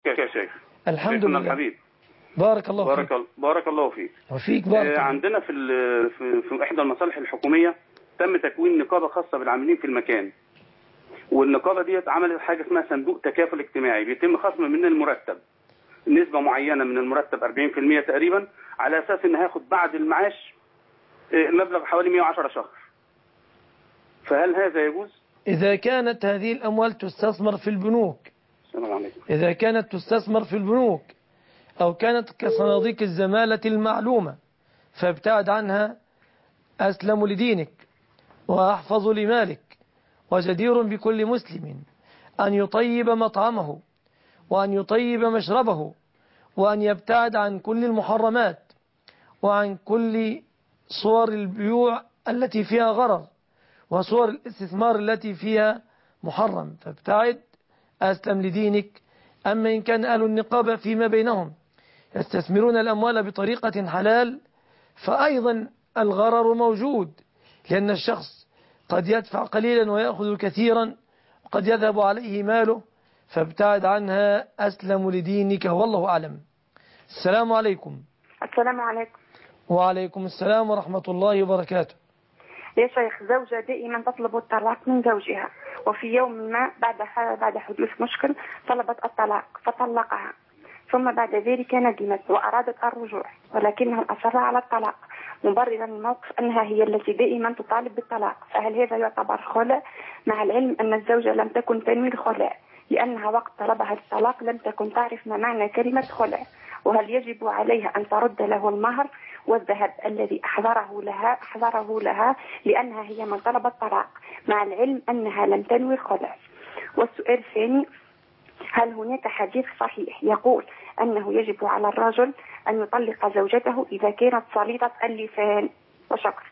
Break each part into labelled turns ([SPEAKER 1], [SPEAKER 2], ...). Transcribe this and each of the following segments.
[SPEAKER 1] يا شيخ.
[SPEAKER 2] الحمد
[SPEAKER 1] شيخنا
[SPEAKER 2] لله.
[SPEAKER 1] الحبيب.
[SPEAKER 2] بارك الله فيك.
[SPEAKER 1] بارك الله فيك.
[SPEAKER 2] وفيك بارك الله.
[SPEAKER 1] عندنا في إحدى المصالح الحكومية تم تكوين نقابة خاصة بالعاملين في المكان، والنقابة دي عملت حاجة اسمها صندوق تكافل اجتماعي، بيتم خصم من المرتب نسبة معينة من المرتب 40% تقريبا، على أساس إن هاخد بعد المعاش مبلغ حوالي 110 شهر. فهل هذا يجوز؟
[SPEAKER 2] إذا كانت هذه الأموال تستثمر في البنوك،
[SPEAKER 1] السلام عليكم.
[SPEAKER 2] إذا كانت تستثمر في البنوك أو كانت كصناديق الزمالة المعلومة فابتعد عنها، أسلم لدينك وأحفظ لمالك. وجدير بكل مسلم أن يطيب مطعمه وأن يطيب مشربه وأن يبتعد عن كل المحرمات وعن كل صور البيوع التي فيها غرر وصور الاستثمار التي فيها محرم، فابتعد أسلم لدينك. أما إن كان أهل النقابة فيما بينهم يستثمرون الأموال بطريقة حلال فأيضا الغرر موجود، لأن الشخص قد يدفع قليلا ويأخذ كثيرا وقد يذهب عليه ماله، فابتعد عنها أسلم لدينك والله أعلم. السلام عليكم.
[SPEAKER 3] السلام عليكم.
[SPEAKER 2] وعليكم السلام ورحمة الله وبركاته.
[SPEAKER 3] يا شيخ، زوجة دائما تطلب الطلاق من زوجها، وفي يوم ما بعد حدوث مشكل طلبت الطلاق فطلقها، ثم بعد ذلك ندمت وأرادت الرجوع ولكنه أصر على الطلاق مبررا الموقف أنها هي التي دائما تطالب بالطلاق. فهل هذا يعتبر خلع، مع العلم أن الزوجة لم تكن تنوي الخلع، لأنها وقت طلبها الطلاق لم تكن تعرف ما معنى كلمة خلع؟ وهل يجب عليها أن ترد له المهر والذهب الذي أحضره لها لأنها هي من طلب الطلاق، مع العلم أنها لم تنوي الخلع؟ والسؤال الثاني، هل هناك حديث صحيح يقول أنه يجب على الرجل أن يطلق زوجته إذا كانت صليطة اللسان؟ وشكرا.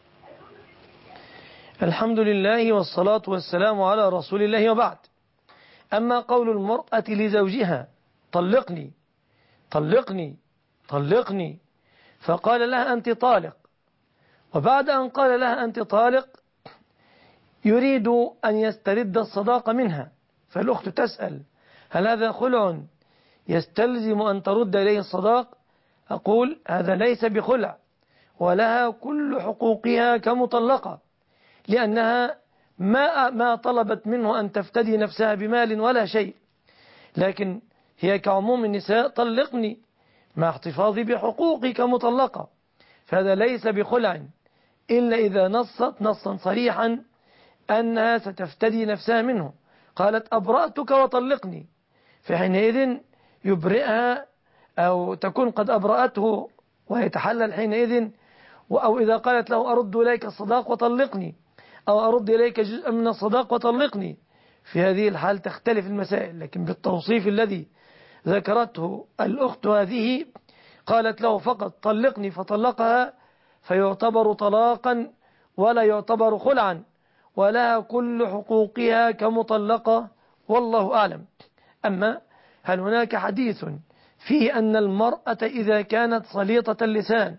[SPEAKER 2] الحمد لله والصلاة والسلام على رسول الله، وبعد. أما قول المرأة لزوجها طلقني طلقني طلقني، فقال لها أنت طالق، وبعد أن قال لها أنت طالق يريد أن يسترد الصداق منها، فالأخت تسأل هل هذا خلع يستلزم أن ترد إليه الصداق؟ أقول هذا ليس بخلع، ولها كل حقوقها كمطلقة، لأنها ما طلبت منه أن تفتدي نفسها بمال ولا شيء، لكن هي كعموم النساء طلقني مع احتفاظي بحقوقي كمطلقة، فهذا ليس بخلع إلا إذا نصت نصا صريحا أنها ستفتدي نفسها منه، قالت أبرأتك وطلقني، فحينئذ يبرئها أو تكون قد أبرأته ويتحلل حينئذ. أو إذا قالت له أرد إليك الصداق وطلقني، أو أرد إليك جزءا من الصداق وطلقني، في هذه الحال تختلف المسائل. لكن بالتوصيف الذي ذكرته الأخت هذه قالت له فقط طلقني فطلقها، فيعتبر طلاقا ولا يعتبر خلعا، ولها كل حقوقها كمطلقة والله أعلم. أما هل هناك حديث فيه أن المرأة إذا كانت صليطة اللسان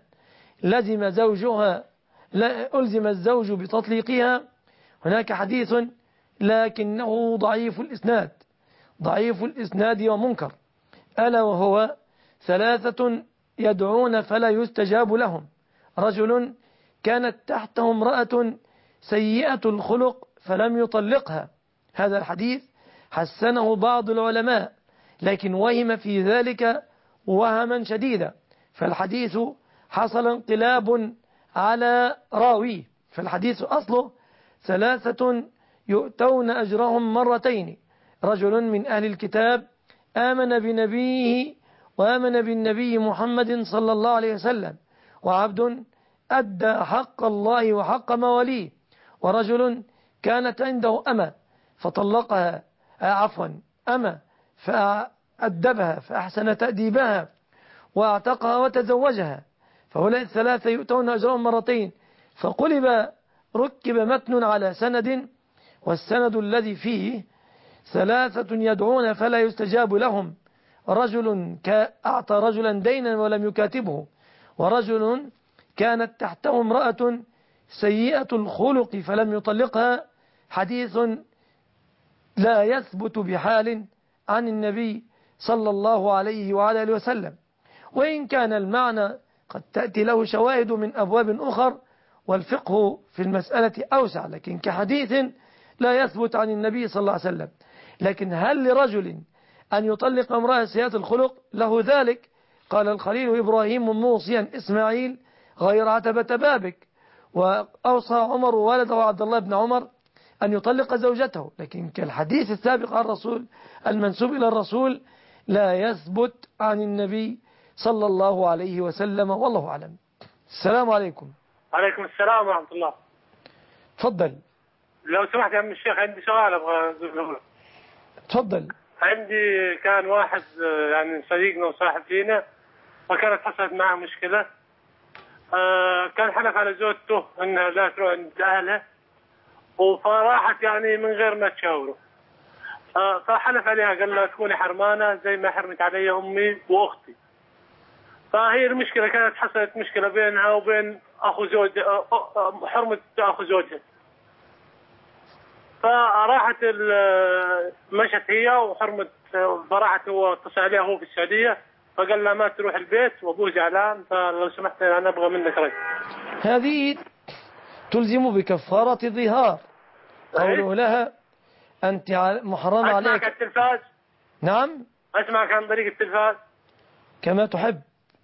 [SPEAKER 2] ألزم الزوج بتطليقها؟ هناك حديث لكنه ضعيف الإسناد ومنكر، ألا وهو 3 يدعون فلا يستجاب لهم: رجل كانت تحته امرأة سيئة الخلق فلم يطلقها. هذا الحديث حسنه بعض العلماء، لكن وهم في ذلك وهما شديدا، فالحديث حصل انقلاب على راويه. فالحديث أصله 3 يؤتون أجرهم مرتين: رجل من أهل الكتاب آمن بنبيه وآمن بالنبي محمد صلى الله عليه وسلم، وعبد أدى حق الله وحق مواليه، ورجل كانت عنده أمة فأدبها فأحسن تأديبها وأعتقها وتزوجها، فهؤلاء 3 يؤتون أجرهم مرتين. ركب متن على سند، والسند الذي فيه 3 يدعون فلا يستجاب لهم: رجل أعطى رجلا دينا ولم يكاتبه، ورجل كانت تحته امرأة سيئة الخلق فلم يطلقها. حديث لا يثبت بحال عن النبي صلى الله عليه وعلى آله وسلم. وإن كان المعنى قد تأتي له شواهد من أبواب أخر والفقه في المسألة أوسع، لكن كحديث لا يثبت عن النبي صلى الله عليه وسلم. لكن هل لرجل أن يطلق امرأة سيئة الخلق؟ له ذلك. قال الخليل إبراهيم موصيا إسماعيل غير عتبة بابك، وأوصى عمر ولده عبد الله بن عمر أن يطلق زوجته. لكن كالحديث السابق عن الرسول المنسوب إلى الرسول لا يثبت عن النبي صلى الله عليه وسلم، والله أعلم. السلام عليكم.
[SPEAKER 4] عليكم السلام ورحمة الله.
[SPEAKER 2] تفضل.
[SPEAKER 4] لو سمحت يا عم الشيخ عندي سؤال أبغى أقوله.
[SPEAKER 2] تفضل.
[SPEAKER 4] عندي كان واحد يعني صديقنا وصاحب فينا، وكانت حصلت معه مشكلة. كان حلف على زوجته أنها لا تروح عند أهلها، فراحت يعني من غير ما تشاوره. فحلف عليها قال لها تكوني حرمانة زي ما حرمت علي أمي وأختي. فهي المشكلة كانت حصلت مشكلة بينها وبين أخو زوج، حرمة أخو زوجها. فراحت مشت هي وحرمت، فراحت هو اتصل عليها هو في السعودية، فقال لها ما تروح البيت وأبوه زعلان، فلو سمحت أنا أبغى منك رأي.
[SPEAKER 2] هذه تلزم بكفارة ظهار. قوله لها أنت محرم عليك.
[SPEAKER 4] أسمعك التلفاز.
[SPEAKER 2] نعم
[SPEAKER 4] أسمعك عن طريق التلفاز
[SPEAKER 2] كما تحب.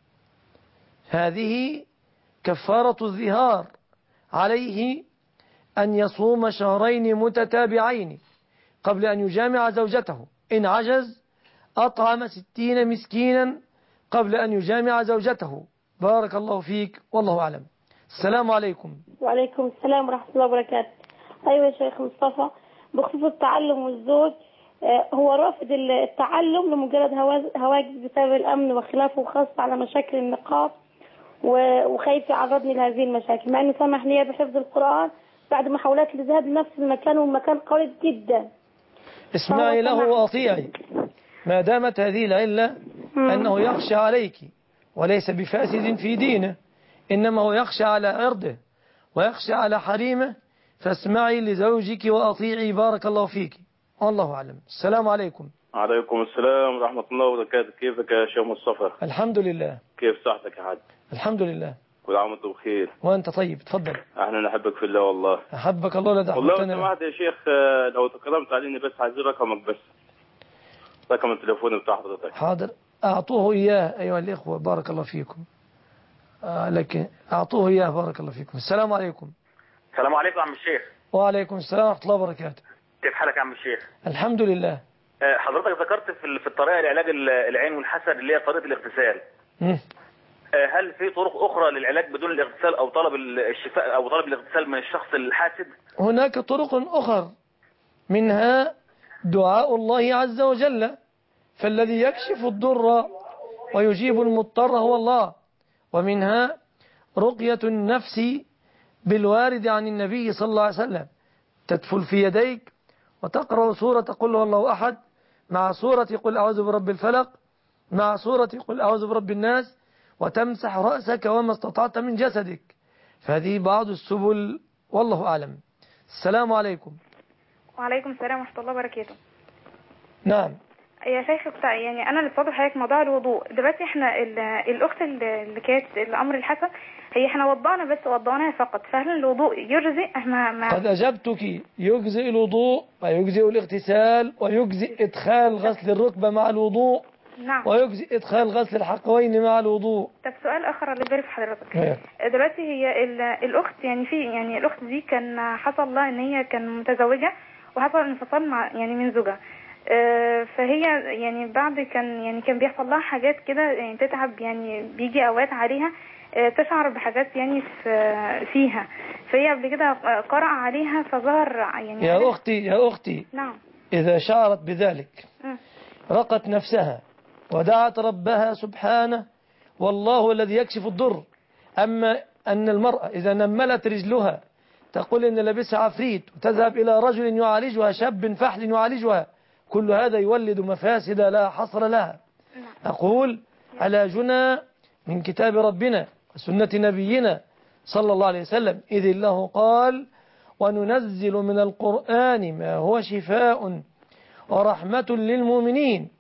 [SPEAKER 2] هذه كفارة الظهار، عليه أن يصوم شهرين متتابعين قبل أن يجامع زوجته. إن عجز أطعم 60 مسكينا قبل أن يجامع زوجته. بارك الله فيك، والله أعلم. السلام عليكم.
[SPEAKER 5] وعليكم السلام ورحمة الله وبركاته. أيوة يا شيخ مصطفى، بخصوص التعلم والزوج، هو رافض التعلم لمجرد هواجس بسبب الأمن وخلافه، وخاصة على مشاكل النقاط، وخايف يعرضني لهذه المشاكل، مع أنه سمح لي بحفظ القرآن بعد محاولات لذهاب نفس المكان، والمكان قريب جدا.
[SPEAKER 2] اسمعي له وأطيعي ما دامت هذه العلة أنه يخشى عليك وليس بفاسد في دينه، إنما هو يخشى على عرضه ويخشى على حريمه، فاسمعي لزوجك وأطيعي. بارك الله فيك، والله أعلم. السلام عليكم.
[SPEAKER 6] عليكم السلام ورحمة الله وبركاته. كيفك يا شيخ مصطفى؟
[SPEAKER 2] الحمد لله.
[SPEAKER 6] كيف صحتك يا حاج؟
[SPEAKER 2] الحمد لله.
[SPEAKER 6] كل عام وانت بخير.
[SPEAKER 2] وأنت طيب. تفضل.
[SPEAKER 6] احنا نحبك في الله والله.
[SPEAKER 2] أحبك الله لا دعوتنا.
[SPEAKER 6] والله لو سمحت يا شيخ، لو تكرمت عليني بس عايزين رقمك، بس رقم التليفون بتاع حضرتك.
[SPEAKER 2] حاضر، أعطوه إياه أيها الإخوة. بارك الله فيكم. لكن أعطوه إياه. بارك الله فيكم. السلام عليكم.
[SPEAKER 7] السلام عليكم عم الشيخ.
[SPEAKER 2] وعليكم السلام ورحمة الله وبركاته.
[SPEAKER 7] كيف حالك يا عم الشيخ؟
[SPEAKER 2] الحمد لله.
[SPEAKER 7] حضرتك ذكرت في الطريقة لعلاج العين والحسد اللي هي طريقة الاغتسال. هل في طرق أخرى للعلاج بدون الاغتسال أو طلب الشفاء أو طلب الاغتسال من الشخص الحاسد؟
[SPEAKER 2] هناك طرق أخرى، منها دعاء الله عز وجل، فالذي يكشف الضر ويجيب المضطر هو الله. ومنها رقية النفس بالوارد عن النبي صلى الله عليه وسلم، تدفل في يديك وتقرأ سورة قل هو الله أحد مع سورة قل أعوذ برب الفلق مع سورة قل أعوذ برب الناس، وتمسح رأسك وما استطعت من جسدك. فهذه بعض السبل، والله أعلم. السلام عليكم.
[SPEAKER 3] وعليكم السلام ورحمة الله وبركاته.
[SPEAKER 2] نعم
[SPEAKER 3] يا شيخ، يعني أنا اللي بفضل حضرتك موضوع الوضوء دلوقتي. احنا الأخت اللي كانت الأمر الحسن، هي احنا وضعنا بس وضعناها فقط، فهل الوضوء يجزئ؟
[SPEAKER 2] قد أجبتك. يجزئ الوضوء ويجزئ الاغتسال ويجزئ إدخال غسل الركبة مع الوضوء.
[SPEAKER 3] نعم.
[SPEAKER 2] ويجزئ إدخال غسل الحقوين مع الوضوء.
[SPEAKER 3] طب سؤال آخر اللي بيعرف حضرتك. دلوقتي هي الأخت، يعني الأخت دي كان حصل لها إن هي كان متزوجة وحصل انفصال مع من زوجها. فهي يعني بعد كان بيحصل لها حاجات كده، يعني تتعب، بيجي أوقات عليها تشعر بحاجات فيها. فهي قبل كده قرأ عليها فظهر
[SPEAKER 2] يا أختي
[SPEAKER 3] نعم.
[SPEAKER 2] إذا شعرت بذلك رقت نفسها ودعت ربها سبحانه، والله الذي يكشف الضر. أما أن المرأة إذا نملت رجلها تقول إن لبسها عفريت وتذهب إلى رجل يعالجها، شاب فحل يعالجها، كل هذا يولد مفاسد لا حصر لها. أقول علاجنا من كتاب ربنا وسنة نبينا صلى الله عليه وسلم، إذ الله قال وننزل من القرآن ما هو شفاء ورحمة للمؤمنين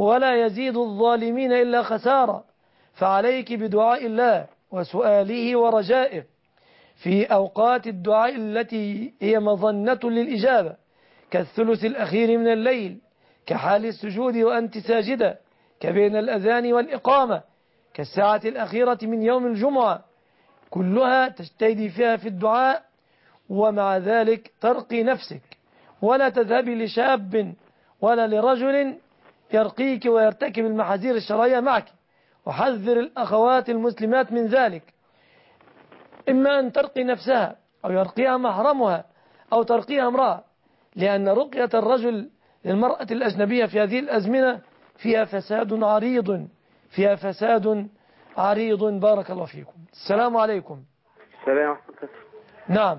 [SPEAKER 2] ولا يزيد الظالمين إلا خسارة. فعليك بدعاء الله وسؤاله ورجائه في أوقات الدعاء التي هي مظنة للإجابة، كالثلث الأخير من الليل، كحال السجود وأنت ساجدة، كبين الأذان والإقامة، كالساعة الأخيرة من يوم الجمعة، كلها تجتهدي فيها في الدعاء، ومع ذلك ترقي نفسك، ولا تذهبي لشاب ولا لرجل يرقيك ويرتكب المحاذير الشرعية معك. وحذر الأخوات المسلمات من ذلك، إما أن ترقي نفسها أو يرقيها محرمها أو ترقيها امرأة، لأن رقية الرجل للمرأة الأجنبية في هذه الأزمنة فيها فساد عريض، فيها فساد عريض. بارك الله فيكم. السلام عليكم.
[SPEAKER 8] السلام ورحمة الله.
[SPEAKER 2] نعم،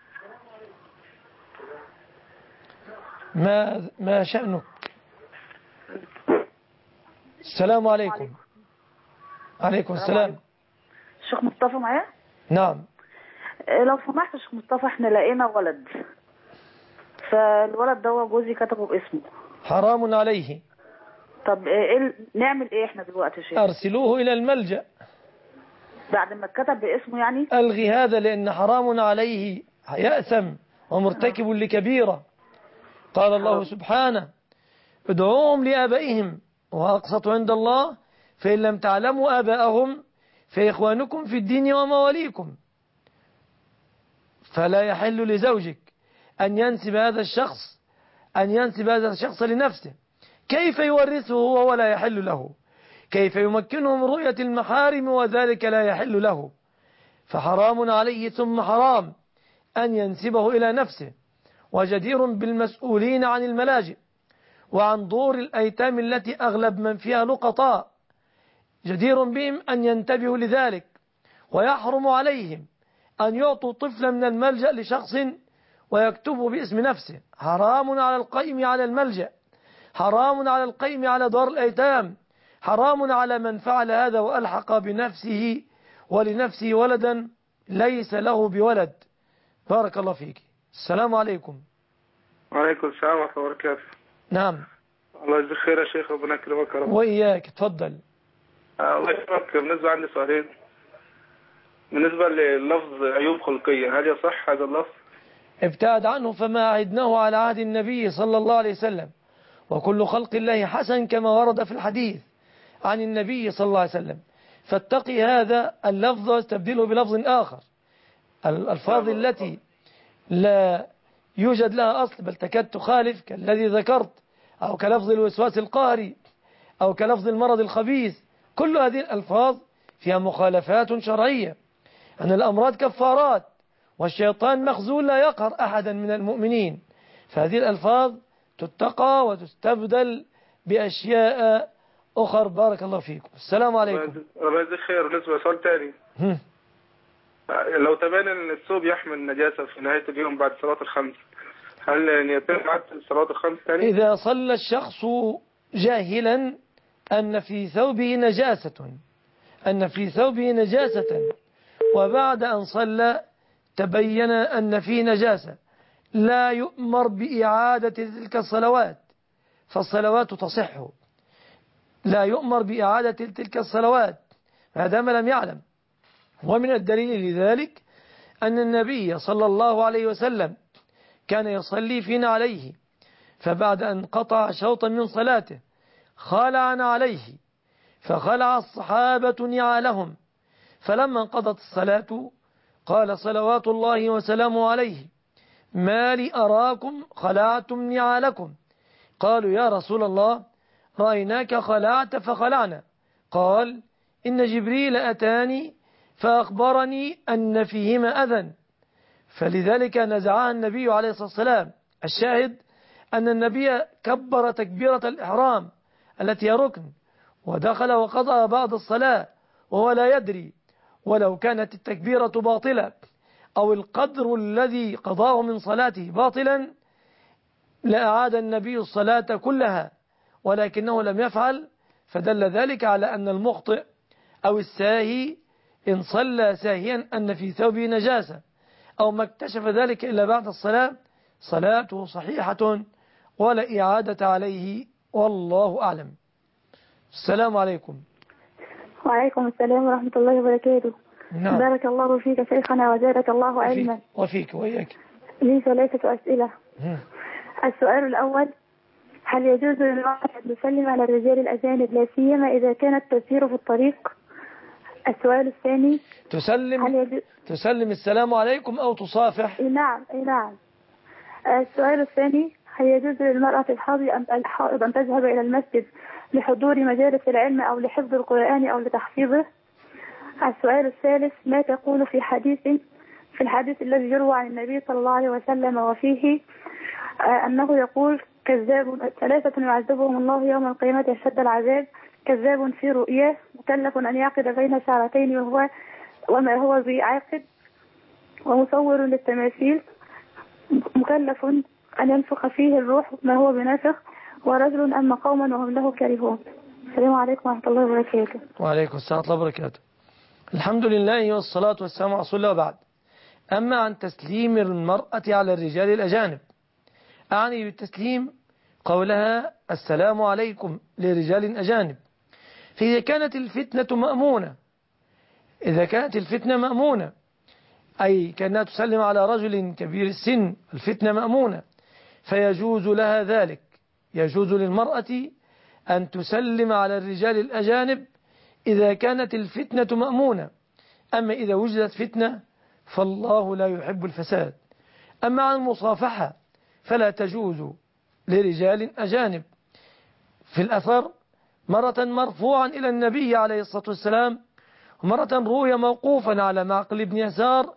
[SPEAKER 2] ما شأنك؟ السلام عليكم. عليكم السلام.
[SPEAKER 9] الشيخ مصطفى معايا؟
[SPEAKER 2] نعم.
[SPEAKER 9] لو سمحت يا شيخ مصطفى، احنا لقينا ولد، فالولد ده جوزي كتبه باسمه.
[SPEAKER 2] حرام عليه.
[SPEAKER 9] طب نعمل ايه احنا دلوقتي يا شيخ؟
[SPEAKER 2] ارسلوه الى الملجأ
[SPEAKER 9] بعد ما اتكتب باسمه يعني.
[SPEAKER 2] الغي هذا، لان حرام عليه، يأثم ومرتكب لكبيرة. قال الله سبحانه: ادعوهم لآبائهم وأقسط عند الله فإن لم تعلموا آباءهم فإخوانكم في الدين ومواليكم. فلا يحل لزوجك أن ينسب هذا الشخص لنفسه. كيف يورثه هو ولا يحل له؟ كيف يمكنه من رؤية المحارم وذلك لا يحل له؟ فحرام عليه ثم حرام أن ينسبه إلى نفسه. وجدير بالمسؤولين عن الملاجئ وعن دور الأيتام التي أغلب من فيها لقطاء، جدير بهم أن ينتبهوا لذلك، ويحرم عليهم أن يعطوا طفلا من الملجأ لشخص ويكتبه باسم نفسه. حرام على القائم على الملجأ، حرام على القائم على دار الأيتام، حرام على من فعل هذا وألحق بنفسه ولنفسه ولدا ليس له بولد. بارك الله فيك. السلام عليكم.
[SPEAKER 8] وعليكم السلام ورحمة الله وبركاته.
[SPEAKER 2] نعم.
[SPEAKER 8] الله يجزيك خير يا شيخ، ربنا يكرمك يا رب.
[SPEAKER 2] وإياك، تفضل.
[SPEAKER 8] الله يكرمك. بالنسبة عندي سؤالين. بالنسبة للفظ عيوب خلقية، هل يصح هذا اللفظ؟
[SPEAKER 2] ابتعد عنه، فما عهدناه على عهد النبي صلى الله عليه وسلم، وكل خلق الله حسن كما ورد في الحديث عن النبي صلى الله عليه وسلم. فاتقي هذا اللفظ واستبدله بلفظ آخر. الألفاظ التي لا يوجد لها أصل بل تكاد تخالف، كالذي ذكرت، أو كلفظ الوسواس القهري، أو كلفظ المرض الخبيث، كل هذه الألفاظ فيها مخالفات شرعية. أن الأمراض كفارات، والشيطان مخزول لا يقهر أحدا من المؤمنين. فهذه الألفاظ تتقى وتستبدل بأشياء أخر. بارك الله فيكم. السلام عليكم.
[SPEAKER 8] ربنا يجزيك خير. بالنسبة لسؤال تاني، لو تبين أن الثوب يحمل نجاسة في نهاية اليوم بعد صلاة الخمس، هل يتم عد صلاة الخمس تاني؟
[SPEAKER 2] إذا صلى الشخص جاهلا أن في ثوبه نجاسة، وبعد أن صلى تبين أن فيه نجاسة، لا يؤمر بإعادة تلك الصلوات، فالصلوات تصح. لا يؤمر بإعادة تلك الصلوات ما دام لم يعلم. ومن الدليل لذلك أن النبي صلى الله عليه وسلم كان يصلي فينا عليه، فبعد أن قطع شوطا من صلاته خلعنا عليه، فخلع الصحابة نعالهم، فلما انقضت الصلاة قال صلوات الله وسلامه عليه: ما لي أراكم خلعتم نعالكم؟ قالوا: يا رسول الله رأيناك خلعت فخلعنا. قال: إن جبريل أتاني فأخبرني أن فيهما أذى، فلذلك نزعها النبي عليه الصلاة والسلام. الشاهد أن النبي كبر تكبيرة الإحرام التي هي ركن، ودخل وقضى بعد الصلاة وهو لا يدري، ولو كانت التكبيرة باطلة أو القدر الذي قضاه من صلاته باطلا لأعاد النبي الصلاة كلها، ولكنه لم يفعل، فدل ذلك على أن المخطئ أو الساهي إن صلى ساهيا أن في ثوبه نجاسة أو ما اكتشف ذلك إلا بعد الصلاة صلاته صحيحة ولا إعادة عليه، والله أعلم. السلام عليكم.
[SPEAKER 3] وعليكم السلام ورحمة الله وبركاته.
[SPEAKER 2] نعم.
[SPEAKER 3] بارك الله فيك شيخنا وزادك الله علما.
[SPEAKER 2] وفيك وإياك.
[SPEAKER 3] لي 3 أسئلة. السؤال الأول: هل يجوز للمرأة أن تسلم على الرجال الأجانب لا سيما إذا كانت تسير في الطريق؟ السؤال الثاني:
[SPEAKER 2] تسلم السلام عليكم أو تصافح؟
[SPEAKER 3] نعم. السؤال الثاني: هل يجوز للمرأة الحائض أن تذهب إلى المسجد لحضور مجالس العلم أو لحفظ القرآن أو لتحفيظه؟ السؤال الثالث: ما تقول في الحديث الذي يروى عن النبي صلى الله عليه وسلم وفيه أنه يقول: كذاب 3 يعذبهم الله يوم القيامة أشد العذاب: كذاب في رؤياه، مكلف أن يعقد بين شعرتين وما هو بعاقد، ومصور للتماثيل، مكلف أن ينفخ فيه الروح ما هو بنافخ، ورجل أما قوما وهم له كارهون. السلام عليكم ورحمة الله وبركاته.
[SPEAKER 2] وعليكم السلام ورحمة الله وبركاته. الحمد لله والصلاة والسلام على رسول الله وبعد. أما عن تسليم المرأة على الرجال الأجانب، أعني بالتسليم قولها السلام عليكم لرجال أجانب. فإذا كانت الفتنة مأمونة، أي كأنها تسلم على رجل كبير السن، الفتنة مأمونة، فيجوز لها ذلك. يجوز للمرأة أن تسلم على الرجال الأجانب إذا كانت الفتنة مأمونة. أما إذا وجدت فتنة فالله لا يحب الفساد. أما عن المصافحة فلا تجوز لرجال أجانب. في الأثر مرة مرفوعا إلى النبي عليه الصلاة والسلام، ومرة روي موقوفا على معقل بن يسار: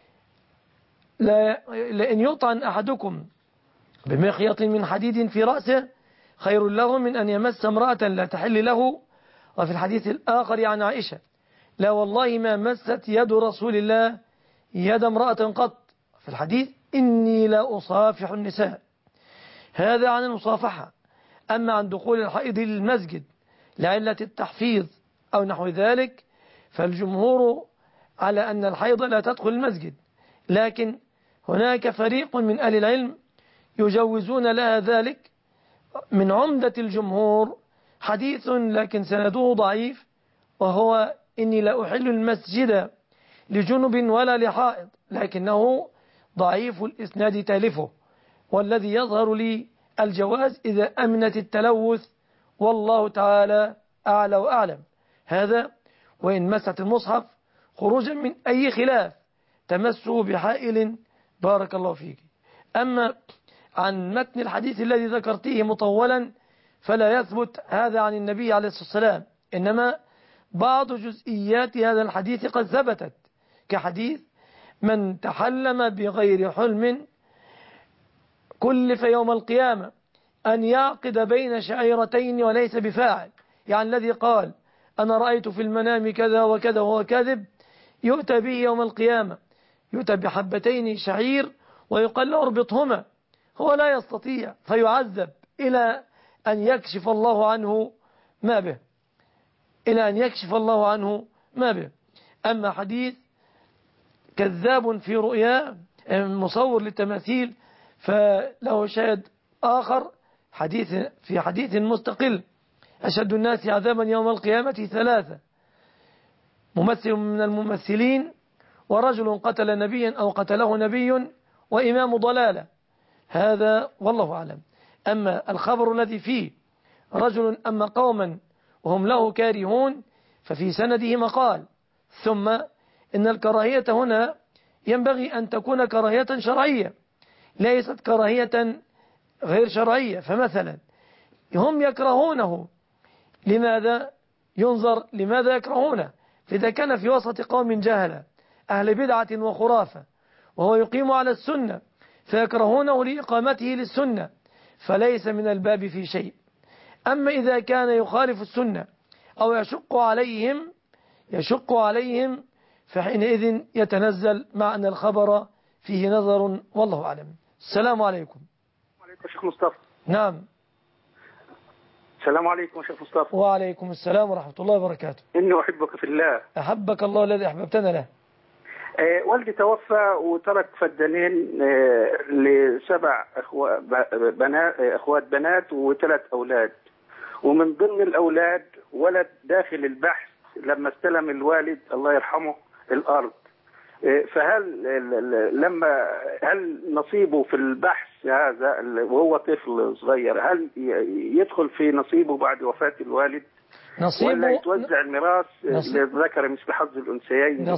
[SPEAKER 2] لأن يطعن أحدكم بمخيط من حديد في رأسه خير له من أن يمس امرأة لا تحل له. وفي الحديث الآخر عن عائشة: لا والله ما مست يد رسول الله يد امرأة قط. في الحديث: إني لا أصافح النساء. هذا عن المصافحة. أما عن دخول الحائض للمسجد لعلة التحفيظ أو نحو ذلك فالجمهور على أن الحائض لا تدخل المسجد، لكن هناك فريق من أهل العلم يجوزون لها ذلك. من عمدة الجمهور حديث لكن سنده ضعيف، وهو: إني لا أحل المسجد لجنب ولا لحائض، لكنه ضعيف الإسناد تالفه، والذي يظهر لي الجواز إذا أمنت التلوث، والله تعالى أعلى وأعلم. هذا وإن مست المصحف خروجا من أي خلاف تمسه بحائل. بارك الله فيك. أما عن متن الحديث الذي ذكرتيه مطولا فلا يثبت هذا عن النبي عليه الصلاة والسلام، إنما بعض جزئيات هذا الحديث قد ثبتت، كحديث: من تحلم بغير حلم كلف يوم القيامة أن يعقد بين شعيرتين وليس بفاعل. يعني الذي قال: أنا رأيت في المنام كذا وكذا وهو كاذب، يؤتى به يوم القيامة، يؤتى بحبتين شعير ويقال له اربطهما، هو لا يستطيع فيعذب إلى أن يكشف الله عنه ما به. أما حديث كذاب في رؤيا مصور للتماثيل فله شاهد آخر، في حديث مستقل: أشد الناس عذابا يوم القيامة 3: ممثل من الممثلين، ورجل قتل نبيا أو قتله نبي، وإمام ضلالة. هذا والله أعلم. أما الخبر الذي فيه رجل أما قوما وهم له كارهون ففي سنده مقال. ثم إن الكراهية هنا ينبغي أن تكون كراهية شرعية، ليست كراهية غير شرعية. فمثلا هم يكرهونه، لماذا؟ ينظر لماذا يكرهونه. فإذا كان في وسط قوم جهلة أهل بدعة وخرافة وهو يقيم على السنة فيكرهونه لإقامته للسنة فليس من الباب في شيء. أما إذا كان يخالف السنة أو يشق عليهم فحينئذ يتنزل مع أن الخبر فيه نظر، والله أعلم. السلام عليكم.
[SPEAKER 1] وعليكم شيخ مصطفى.
[SPEAKER 2] نعم.
[SPEAKER 1] السلام عليكم شيخ مصطفى.
[SPEAKER 2] وعليكم السلام ورحمة الله وبركاته.
[SPEAKER 1] إني أحبك في الله.
[SPEAKER 2] أحبك الله الذي أحببتنا له.
[SPEAKER 1] والدي توفى وترك فدانين ل7 أخوات بنات و3 أولاد، ومن ضمن الأولاد
[SPEAKER 10] ولد داخل البحث لما استلم الوالد الله يرحمه الأرض، فهل هل نصيبه في البحث هذا وهو طفل صغير هل يدخل في نصيبه بعد وفاة الوالد ولا يتوزع الميراث للذكر مثل حظ الأنثيين؟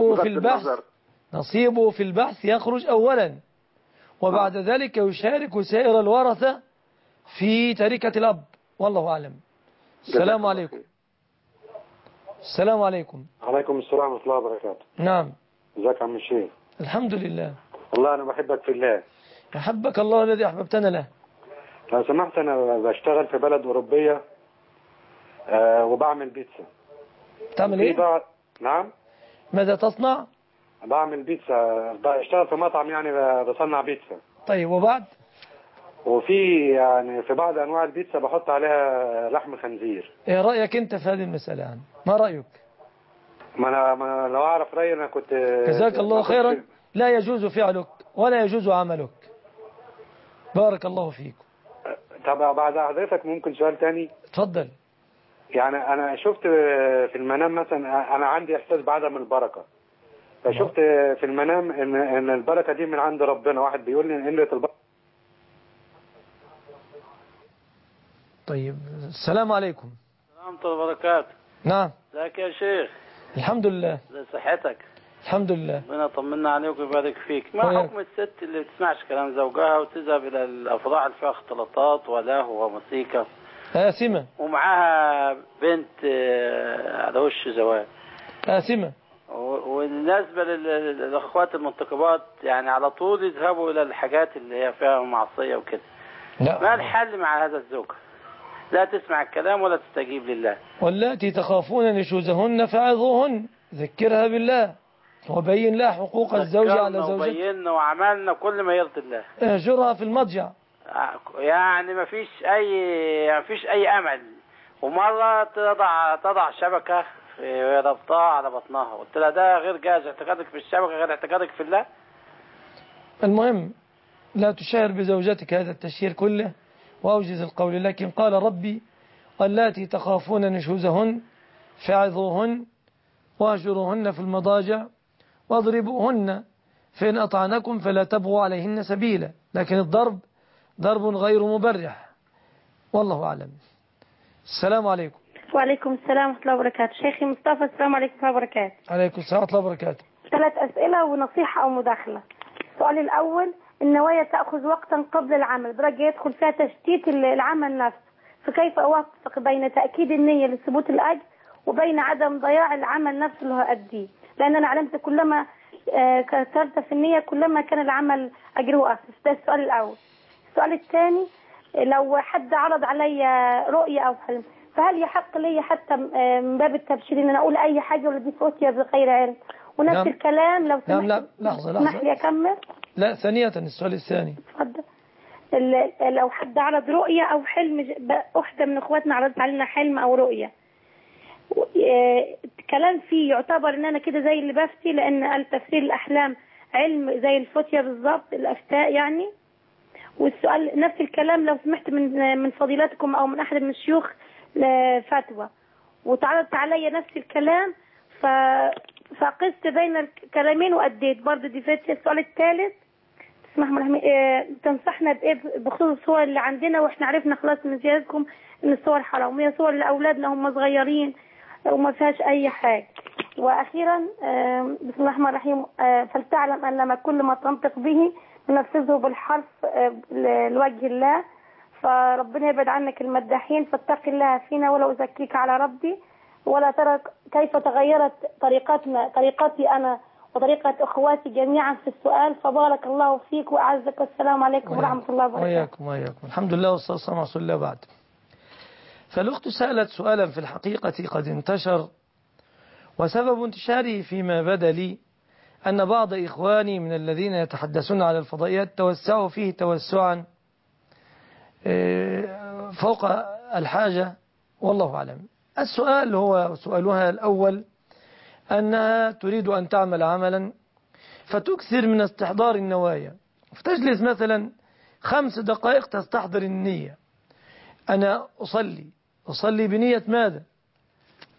[SPEAKER 2] نصيبه في البحث يخرج أولا، وبعد ذلك يشارك سائر الورثة في تركة الأب. والله أعلم. السلام عليكم. السلام عليكم.
[SPEAKER 11] عليكم السلام ورحمة الله وبركاته.
[SPEAKER 2] نعم.
[SPEAKER 11] ازيك يا عم الشيخ؟
[SPEAKER 2] الحمد لله.
[SPEAKER 11] والله أنا بحبك في الله.
[SPEAKER 2] أحبك الله الذي أحببتنا له.
[SPEAKER 11] لو سمحت أنا بشتغل في بلد أوروبية وبعمل بيتزا.
[SPEAKER 2] تعمل إيه؟
[SPEAKER 11] نعم.
[SPEAKER 2] ماذا تصنع؟
[SPEAKER 11] بعمل بيتزا، بشتغل في مطعم يعني بصنع بيتزا.
[SPEAKER 2] طيب وبعد؟ وفي
[SPEAKER 11] يعني في بعض أنواع البيتزا بحط عليها لحم خنزير.
[SPEAKER 2] إيه رأيك أنت في هذه المسألة يعني؟ ما رأيك؟
[SPEAKER 11] ما أنا لو أعرف رأيي أنا كنت.
[SPEAKER 2] جزاك الله خيرا. لا يجوز فعلك ولا يجوز عملك. بارك الله فيك.
[SPEAKER 11] طب بعد حضرتك ممكن سؤال تاني؟
[SPEAKER 2] اتفضل.
[SPEAKER 11] يعني أنا شفت في المنام مثلا، أنا عندي إحساس بعدم البركة، فشفت في المنام إن البركة دي من عند ربنا. واحد بيقول لي إن البركة.
[SPEAKER 2] طيب السلام عليكم.
[SPEAKER 12] ورحمة الله وبركاته.
[SPEAKER 2] نعم.
[SPEAKER 12] ازيك يا شيخ؟
[SPEAKER 2] الحمد لله.
[SPEAKER 12] ازي صحتك؟
[SPEAKER 2] الحمد لله.
[SPEAKER 12] ربنا طمنا عليك ويبارك فيك. ما حكم الست اللي بتسمعش كلام زوجها وتذهب الى الافراح اللي فيها اختلاطات ولهو وموسيقى؟
[SPEAKER 2] آثمة.
[SPEAKER 12] ومعاها بنت على وش زواج.
[SPEAKER 2] آثمة.
[SPEAKER 12] وبالنسبة للأخوات المنتقبات يعني على طول يذهبوا إلى الحاجات اللي هي فيها معصية وكده. ما الحل مع هذا الزوج؟ لا تسمع الكلام ولا تستجيب لله.
[SPEAKER 2] واللاتي تخافون نشوزهن فعظوهن، ذكرها بالله وبين لها حقوق الزوج على زوجته.
[SPEAKER 12] وبينا وعملنا كل ما يرضي الله.
[SPEAKER 2] اهجرها في المضجع.
[SPEAKER 12] يعني ما فيش أي أمل. ومرة تضع شبكة في ربطها على بطنها، قلت لها ده غير جاز، اعتقادك في الشبكة غير اعتقادك في الله.
[SPEAKER 2] المهم لا تشاهر بزوجتك هذا التشهير كله وأوجز القول، لكن قال ربي واللاتي تخافون نشوزهن فعظوهن واهجروهن في المضاجع واضربوهن فإن أطعنكم فلا تبغوا عليهن سبيلا، لكن الضرب ضرب غير مبرح. والله أعلم. السلام عليكم.
[SPEAKER 5] وعليكم السلام ورحمة الله وبركاته. شيخي مصطفى السلام عليكم ورحمة الله وبركاته.
[SPEAKER 2] عليكم السلام ورحمة الله وبركاته.
[SPEAKER 5] 3 أسئلة ونصيحة أو مداخلة. السؤال الأول: النوايا تأخذ وقتا قبل العمل بدرجة يدخل فيها تشتيت العمل نفسه، فكيف أوفق بين تأكيد النية لثبوت الأجر وبين عدم ضياع العمل نفسه اللي هأديه؟ لأن أنا علمت كلما كثرت في النية كلما كان العمل أجره أخف. ده السؤال الأول. السؤال الثاني: لو حد عرض علي رؤية أو حلم، فهل يحق لي حتى من باب التبشير ان انا اقول اي حاجه ولا دي فتية بغير علم؟ ونفس نعم. الكلام لو
[SPEAKER 2] سمحت. لا لحظه
[SPEAKER 5] اسمح لي اكمل.
[SPEAKER 2] لا ثانيه السؤال الثاني.
[SPEAKER 5] اتفضل. لو حد عرض رؤيه او حلم، واحده من اخواتنا عرضت علينا حلم او رؤيه، كلام فيه يعتبر ان انا كده زي اللي بفتي، لان قال تفسير الاحلام علم زي الفتية بالظبط، الافتاء يعني. والسؤال نفس الكلام لو سمحت من فضيلتكم او من احد من الشيوخ فتوى وتعرضت علي نفس الكلام فقست بين الكلامين وأديت برضه دي فتية. السؤال الثالث: تسمح تنصحنا بإيه بخصوص الصور اللي عندنا واحنا عرفنا خلاص من زيادتكم ان الصور حرام، وهي صور لأولادنا هم صغيرين وما فيهاش أي حاجة. وأخيرا بسم الله الرحمن الرحيم: فلتعلم أن لما كل ما تنطق به ننفذه بالحرف لوجه الله، فربنا يبعد عنك المداحين، فاتق الله فينا ولا أزكيك على ربي، ولا ترى كيف تغيرت طريقتي أنا وطريقة أخواتي جميعا في السؤال، فبارك الله فيك وأعزك، والسلام عليكم ورحمة الله وبركاته.
[SPEAKER 2] وياكم. الحمد لله والصلاة والسلام على رسول الله. بعد، فالأخت سألت سؤالا في الحقيقة قد انتشر، وسبب انتشاره فيما بدا لي أن بعض إخواني من الذين يتحدثون على الفضائيات توسعوا فيه توسعا فوق الحاجة، والله أعلم. السؤال هو سؤالها الأول أنها تريد أن تعمل عملا فتكثر من استحضار النوايا، فتجلس مثلا 5 دقائق تستحضر النية. أنا أصلي بنية ماذا؟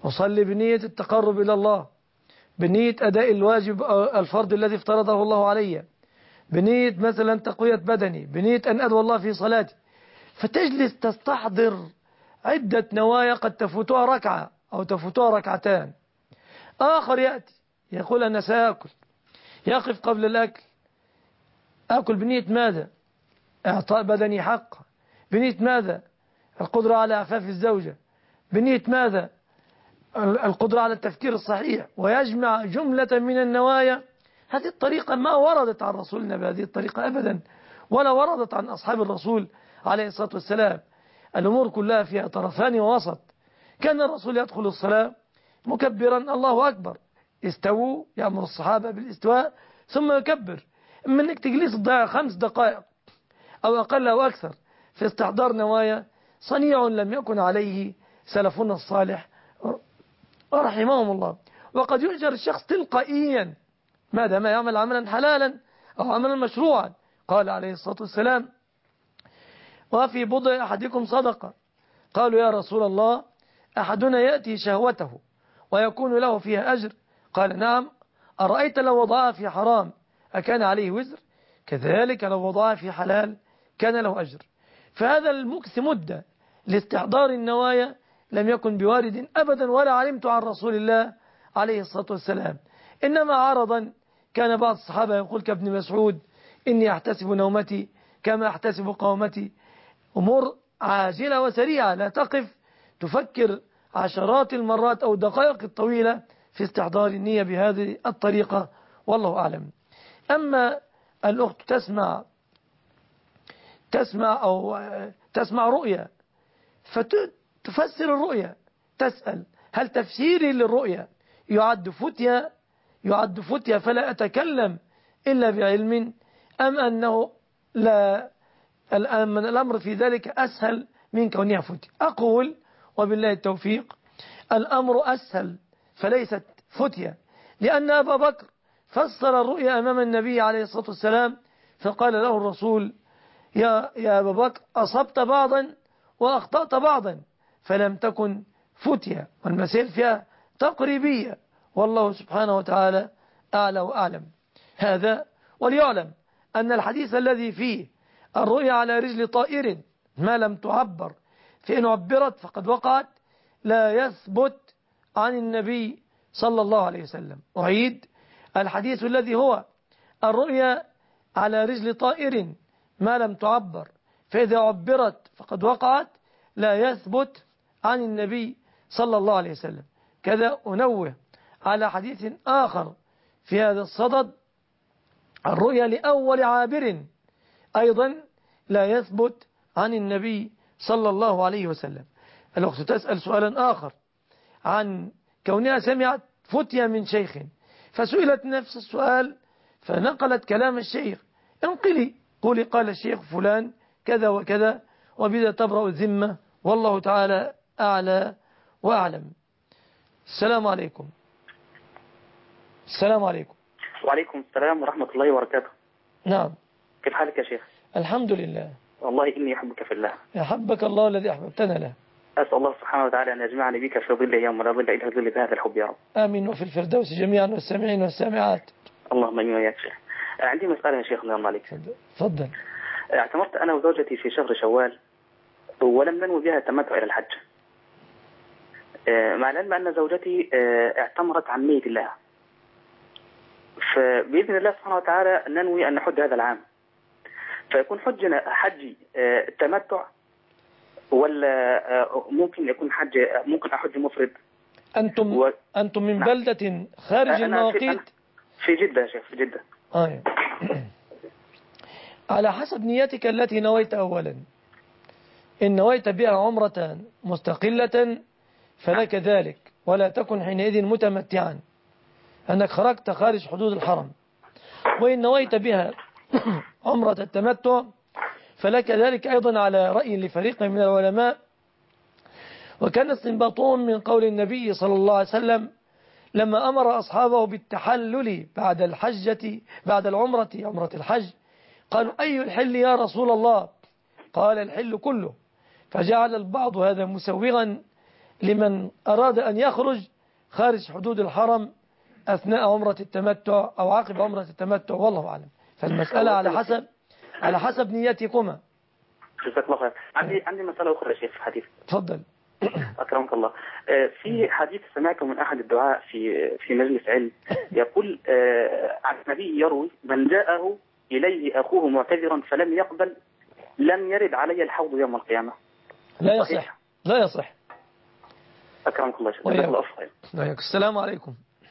[SPEAKER 2] أصلي بنية التقرب إلى الله، بنية أداء الواجب الفرض الذي افترضه الله علي، بنية مثلا تقوية بدني، بنية أن أدعو الله في صلاتي، فتجلس تستحضر عدة نوايا قد تفوتها ركعة أو تفوتها ركعتان. آخر يأتي يقول أنا سأكل، يقف قبل الأكل، أكل بنية ماذا؟ إعطاء بدني حقه، بنية ماذا؟ القدرة على عفاف الزوجة، بنية ماذا؟ القدرة على التفكير الصحيح، ويجمع جملة من النوايا. هذه الطريقة ما وردت عن رسولنا بهذه الطريقة أبدا، ولا وردت عن أصحاب الرسول عليه الصلاة والسلام. الأمور كلها فيها طرفان ووسط. كان الرسول يدخل الصلاة مكبرا الله أكبر، استووا، يأمر الصحابة بالاستواء ثم يكبر. أما أنك تجلس تضيع 5 دقائق أو أقل أو أكثر في استحضار نوايا، صنيع لم يكن عليه سلفنا الصالح رحمهم الله. وقد يؤجر الشخص تلقائيا ما دام يعمل عملا حلالا أو عملا مشروعا. قال عليه الصلاة والسلام وفي بضع أحدكم صدقة. قالوا يا رسول الله أحدنا يأتي شهوته ويكون له فيها أجر؟ قال نعم. أرأيت لو وضعها في حرام أكان عليه وزر؟ كذلك لو وضعها في حلال كان له أجر. فهذا المكث مدة لاستحضار النوايا لم يكن بوارد أبدا، ولا علمت عن رسول الله عليه الصلاة والسلام. إنما عرضا كان بعض الصحابة يقول كابن مسعود إني أحتسب نومتي كما أحتسب قومتي. أمور عاجلة وسريعة، لا تقف تفكر عشرات المرات أو دقائق الطويلة في استحضار النية بهذه الطريقة، والله أعلم. أما الأخت تسمع رؤيا فتفسر الرؤيا، تسأل هل تفسيري للرؤيا يعد فتيا فلا أتكلم إلا بعلم، أم أنه لا الأمر في ذلك أسهل من كونها فتيا؟ أقول وبالله التوفيق الأمر أسهل فليست فتيا، لأن أبا بكر فسر الرؤيا أمام النبي عليه الصلاة والسلام فقال له الرسول يا أبا بكر أصبت بعضا وأخطأت بعضا، فلم تكن فتيا. والمسائل فيها تقريبية، والله سبحانه وتعالى أعلى وأعلم. هذا وليعلم أن الحديث الذي فيه الرؤيا على رجل طائر ما لم تعبر، فإن عبرت فقد وقعت، لا يثبت عن النبي صلى الله عليه وسلم. أعيد الحديث الذي هو الرؤيا على رجل طائر ما لم تعبر، فإذا عبرت فقد وقعت، لا يثبت عن النبي صلى الله عليه وسلم. كذا أنوه على حديث آخر في هذا الصدد، الرؤيا لأول عابر أيضا لا يثبت عن النبي صلى الله عليه وسلم. الأخت تسأل سؤالا آخر عن كونها سمعت فتيا من شيخ، فسئلت نفس السؤال فنقلت كلام الشيخ، انقلي قولي قال الشيخ فلان كذا وكذا، وبذا تبرأ الذمة، والله تعالى أعلى وأعلم. السلام عليكم. السلام عليكم.
[SPEAKER 13] وعليكم السلام ورحمة الله وبركاته.
[SPEAKER 2] نعم.
[SPEAKER 13] كيف حالك يا شيخ؟
[SPEAKER 2] الحمد لله.
[SPEAKER 13] والله إني أحبك في الله.
[SPEAKER 2] أحبك الله الذي أحببتنا له.
[SPEAKER 13] أسأل الله سبحانه وتعالى أن يجمعني بك في ظل يوم لا ظل إلا ظل بهذا الحب يا رب.
[SPEAKER 2] آمين. وفي الفردوس جميعا والسامعين والسامعات.
[SPEAKER 13] اللهم آمين وياك شيخ. عندي مسألة يا شيخ الله عليك.
[SPEAKER 2] تفضل.
[SPEAKER 13] اعتمرت أنا وزوجتي في شهر شوال ولم ننوي بها التمتع إلى الحج، مع العلم أن زوجتي اعتمرت عن نية الله، فبإذن الله سبحانه وتعالى ننوي أن نحج هذا العام، فيكون حجي التمتع ولا ممكن يكون ممكن أحج مفرد؟
[SPEAKER 2] أنتم من بلدة خارج المواقيت؟
[SPEAKER 13] في جدة يا شيخ، في جدة.
[SPEAKER 2] على حسب نيتك التي نويت أولا. إن نويت بها عمرة مستقلة فلك ذلك، ولا تكن حينئذ متمتعا أنك خرجت خارج حدود الحرم. وإن نويت بها عمرة التمتع فلك ذلك أيضا على رأي لفريق من العلماء، وكان استنباطهم من قول النبي صلى الله عليه وسلم لما أمر أصحابه بالتحلل بعد العمرة، عمرة الحج، قالوا أي الحل يا رسول الله؟ قال الحل كله، فجعل البعض هذا مسوغا لمن أراد أن يخرج خارج حدود الحرم أثناء عمرة التمتع أو عقب عمرة التمتع، والله أعلم. فالمسألة على حسب نيتكما.
[SPEAKER 13] جزاك الله خير. عندي مسألة أخرى يا شيخ في الحديث.
[SPEAKER 2] تفضل.
[SPEAKER 13] أكرمك الله. في حديث سمعته من أحد الدعاء في مجلس علم يقول عن النبي يروي: من جاءه إليه أخوه معتذرا فلم يقبل لم يرد علي الحوض يوم القيامة.
[SPEAKER 2] لا يصح، لا يصح.
[SPEAKER 13] أكرمك الله. جزاك الله خير.
[SPEAKER 2] السلام عليكم.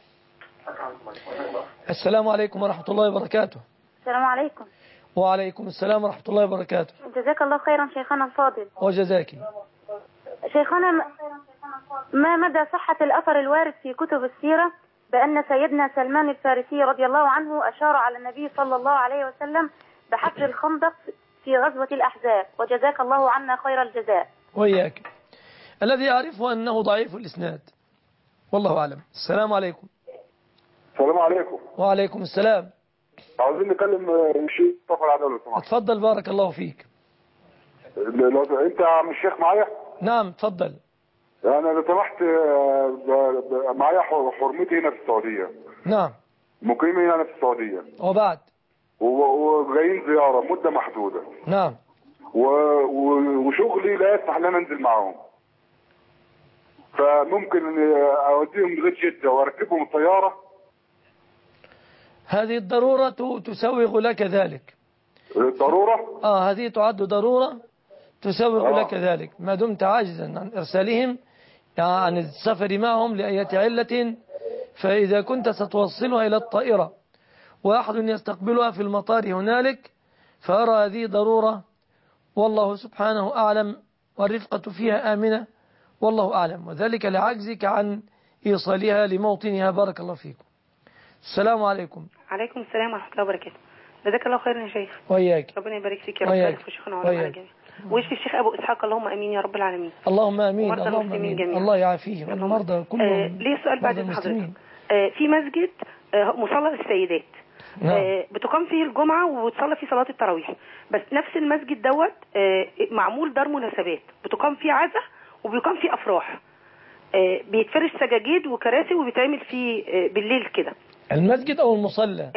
[SPEAKER 2] السلام عليكم ورحمة الله وبركاته.
[SPEAKER 14] السلام عليكم.
[SPEAKER 2] وعليكم السلام ورحمة الله وبركاته.
[SPEAKER 14] جزاك الله خيرا شيخنا الفاضل.
[SPEAKER 2] وجزاك.
[SPEAKER 14] شيخنا، ما مدى صحة الأثر الوارد في كتب السيرة بأن سيدنا سلمان الفارسي رضي الله عنه أشار على النبي صلى الله عليه وسلم بحفر الخندق في غزوة الأحزاب؟ وجزاك الله عنا خير الجزاء.
[SPEAKER 2] وإياك. الذي أعرفه أنه ضعيف الإسناد، والله أعلم. السلام عليكم.
[SPEAKER 15] السلام عليكم.
[SPEAKER 2] وعليكم السلام.
[SPEAKER 15] عاوزين نكلم الشيخ مصطفى العدوي لو سمحت.
[SPEAKER 2] اتفضل بارك الله فيك.
[SPEAKER 15] انت عم الشيخ معايا؟
[SPEAKER 2] نعم اتفضل.
[SPEAKER 15] انا لو سمحت معايا حرمتي هنا في السعوديه.
[SPEAKER 2] نعم.
[SPEAKER 15] مقيمين هنا في السعوديه.
[SPEAKER 2] وبعد؟
[SPEAKER 15] وجايين زياره مده محدوده.
[SPEAKER 2] نعم.
[SPEAKER 15] وشغلي لا يسمح لنا ننزل معاهم. فممكن اوديهم لغايه جده واركبهم الطياره.
[SPEAKER 2] هذه الضرورة تسوغ لك ذلك.
[SPEAKER 15] ضرورة؟
[SPEAKER 2] هذه تعد ضرورة تسوغ لك ذلك، ما دمت عاجزا عن إرسالهم، عن السفر معهم لأية علة. فإذا كنت ستوصلها إلى الطائرة وأحد يستقبلها في المطار هنالك، فأرى هذه ضرورة، والله سبحانه أعلم، والرفقة فيها آمنة، والله أعلم، وذلك لعجزك عن إيصالها لموطنها. بارك الله فيكم. السلام عليكم.
[SPEAKER 16] عليكم السلام ورحمة الله وبركاته. جزاك الله خيرا يا شيخ.
[SPEAKER 2] وياك.
[SPEAKER 16] ربنا يبارك فيك يا رب، ويبارك في شيخنا وعلى الجميع. ويشفي الشيخ أبو إسحاق، اللهم أمين يا رب العالمين.
[SPEAKER 2] اللهم أمين. اللهم أمين. الله يعافيه والمرضى كلهم.
[SPEAKER 16] ليه سؤال بعد حضرتك؟ في مسجد مصلى للسيدات، بتقام فيه الجمعة وبتصلى فيه صلاة التراويح، بس نفس المسجد دوت معمول دار مناسبات، بتقام فيه عزة وبيقام فيه أفراح، بيتفرش سجاجيد وكراسي وبيتعمل فيه بالليل كده.
[SPEAKER 2] المسجد أو المصلى؟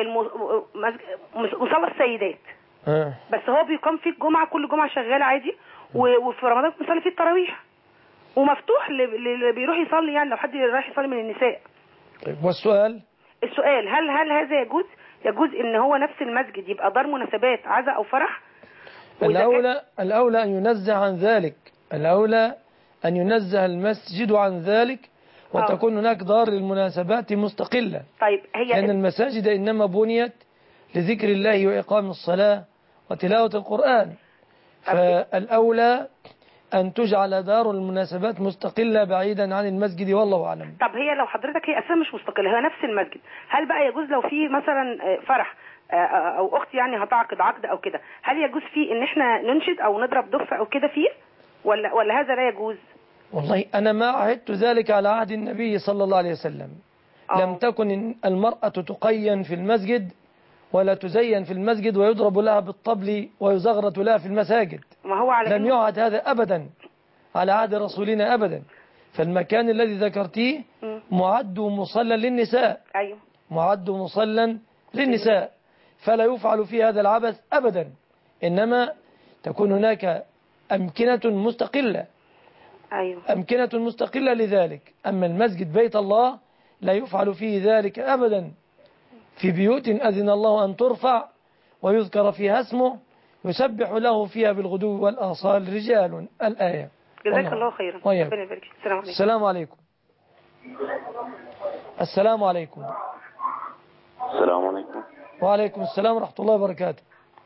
[SPEAKER 16] مصلى السيدات. بس هو بيقام فيه الجمعة، كل جمعة شغال عادي، وفي رمضان بنصلي فيه التراويح، ومفتوح اللي بيروح يصلي، يعني لو حد رايح يصلي من النساء.
[SPEAKER 2] طيب والسؤال؟
[SPEAKER 16] السؤال هل هذا يجوز ان هو نفس المسجد يبقى دار مناسبات عزاء او فرح؟
[SPEAKER 2] الأولى أن ينزه عن ذلك، الأولى أن ينزه المسجد عن ذلك، وتكون هناك دار للمناسبات مستقلة.
[SPEAKER 16] طيب
[SPEAKER 2] لأن المساجد إنما بنيت لذكر الله وإقام الصلاة وتلاوة القرآن، فالأولى أن تجعل دار المناسبات مستقلة بعيدا عن المسجد، والله أعلم.
[SPEAKER 16] طب هي لو حضرتك هي أساسا مش مستقلة، هي نفس المسجد، هل بقى يجوز لو في مثلا فرح أو أختي يعني هتعقد عقد أو كده، هل يجوز فيه إن إحنا ننشد أو نضرب دف أو كده فيه، ولا هذا لا يجوز؟
[SPEAKER 2] والله أنا ما عهدت ذلك على عهد النبي صلى الله عليه وسلم. لم تكن المرأة تقين في المسجد ولا تزين في المسجد ويضرب لها بالطبل ويزغرط لها في المساجد.
[SPEAKER 16] ما هو على
[SPEAKER 2] لم يعهد هذا أبدا على عهد رسولنا أبدا. فالمكان الذي ذكرتيه معد مصلى للنساء.
[SPEAKER 16] أيوه.
[SPEAKER 2] معد مصلى للنساء، فلا يفعل فيه هذا العبث أبدا، إنما تكون هناك أمكنة مستقلة.
[SPEAKER 16] أيوه.
[SPEAKER 2] أمكنة مستقلة لذلك. أما المسجد بيت الله لا يفعل فيه ذلك أبدا، في بيوت أذن الله أن ترفع ويذكر فيها اسمه يسبح له فيها بالغدو والآصال رجال. الآية.
[SPEAKER 16] جزاك الله خيرا. ربنا يبارك فيك.
[SPEAKER 2] السلام عليكم. السلام عليكم.
[SPEAKER 17] السلام عليكم.
[SPEAKER 2] وعليكم السلام ورحمة الله وبركاته.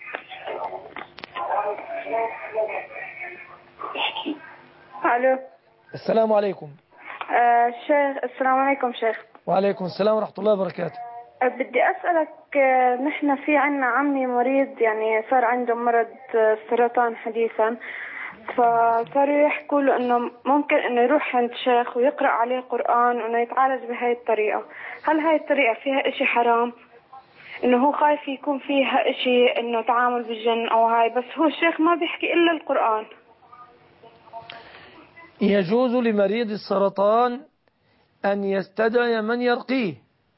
[SPEAKER 3] الو.
[SPEAKER 2] السلام عليكم.
[SPEAKER 3] شيخ، السلام عليكم شيخ.
[SPEAKER 2] وعليكم السلام ورحمة الله وبركاته.
[SPEAKER 3] بدي أسألك، نحن في عنا عمي مريض، يعني صار عنده مرض سرطان حديثا، فصاروا يحكوا له انه ممكن انه يروح عند شيخ ويقرأ عليه قرآن وانه يتعالج بهاي الطريقة. هل هاي الطريقة فيها اشي حرام؟ انه هو خايف يكون فيها اشي انه تعامل بالجن او هاي، بس هو الشيخ ما بيحكي الا القرآن.
[SPEAKER 2] يجوز لمريض السرطان أن يستدعي من يرقيه.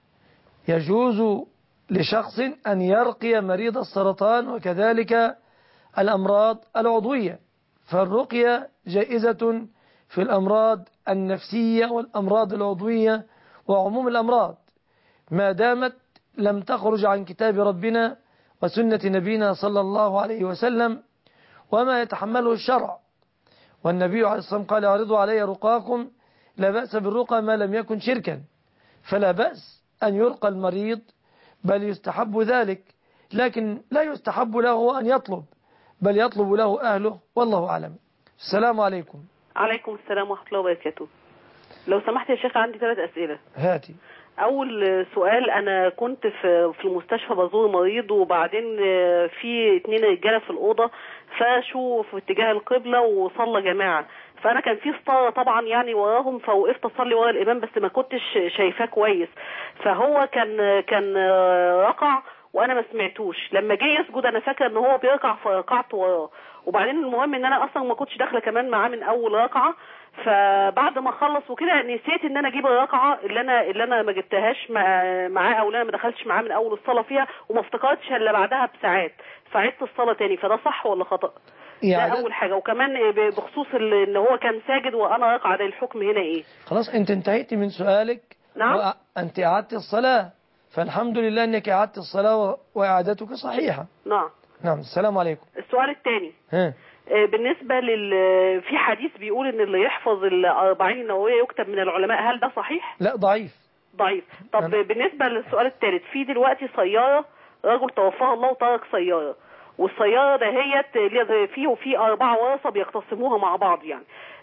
[SPEAKER 2] يجوز لشخص أن يرقي مريض السرطان وكذلك الأمراض العضوية، فالرقية جائزة في الأمراض النفسية والأمراض العضوية وعموم الأمراض ما دامت لم تخرج عن كتاب ربنا وسنة نبينا صلى الله عليه وسلم وما يتحمله الشرع. والنبي عليه الصلاة والسلام قال: اعرضوا علي رقاكم، لا بأس بالرقى ما لم يكن شركا. فلا بأس أن يرقى المريض، بل يستحب ذلك، لكن لا يستحب له أن يطلب، بل يطلب له أهله، والله أعلم. السلام عليكم.
[SPEAKER 18] عليكم السلام ورحمة الله وبركاته. لو سمحت يا شيخ عندي 3 أسئلة.
[SPEAKER 2] هاتي.
[SPEAKER 18] أول سؤال، أنا كنت في المستشفى بزور مريض، وبعدين في 2 رجالة في الأوضة فاشوا في اتجاه القبلة وصلى جماعة، فأنا كان في ستارة طبعا يعني وراهم، فوقفت أصلي ورا الإمام بس ما كنتش شايفاه كويس، فهو كان ركع وأنا ما سمعتوش. لما جه يسجد أنا فاكر إن هو بيركع فركعت وراه، وبعدين المهم إن أنا أصلا ما كنتش داخلة كمان معاه من أول ركعة، فبعد ما خلص وكده نسيت ان انا اجيب الركعه اللي انا ما جبتهاش معاه، او اللي انا ما دخلتش معاه من اول الصلاه فيها، وما افتكرتش الا بعدها بساعات، فعدت الصلاه تاني. فده صح ولا خطأ؟ يعني ده اول حاجه. وكمان بخصوص ان هو كان ساجد وانا ركعه، ده الحكم هنا ايه؟
[SPEAKER 2] خلاص انت انتهيتي من سؤالك.
[SPEAKER 18] نعم.
[SPEAKER 2] انت اعدت الصلاه، فالحمد لله انك اعدت الصلاه واعادتك صحيحه.
[SPEAKER 18] نعم.
[SPEAKER 2] نعم. السلام عليكم.
[SPEAKER 18] السؤال الثاني، بالنسبة في حديث بيقول ان اللي يحفظ ال40 النووية يكتب من العلماء، هل ده صحيح؟
[SPEAKER 2] لا، ضعيف.
[SPEAKER 18] طب بالنسبة للسؤال الثالث، في دلوقتي سيارة رجل توفاه الله وترك سيارة، والسيارة دهيت فيه 4 ورثة بيقتسموها مع بعض يعني،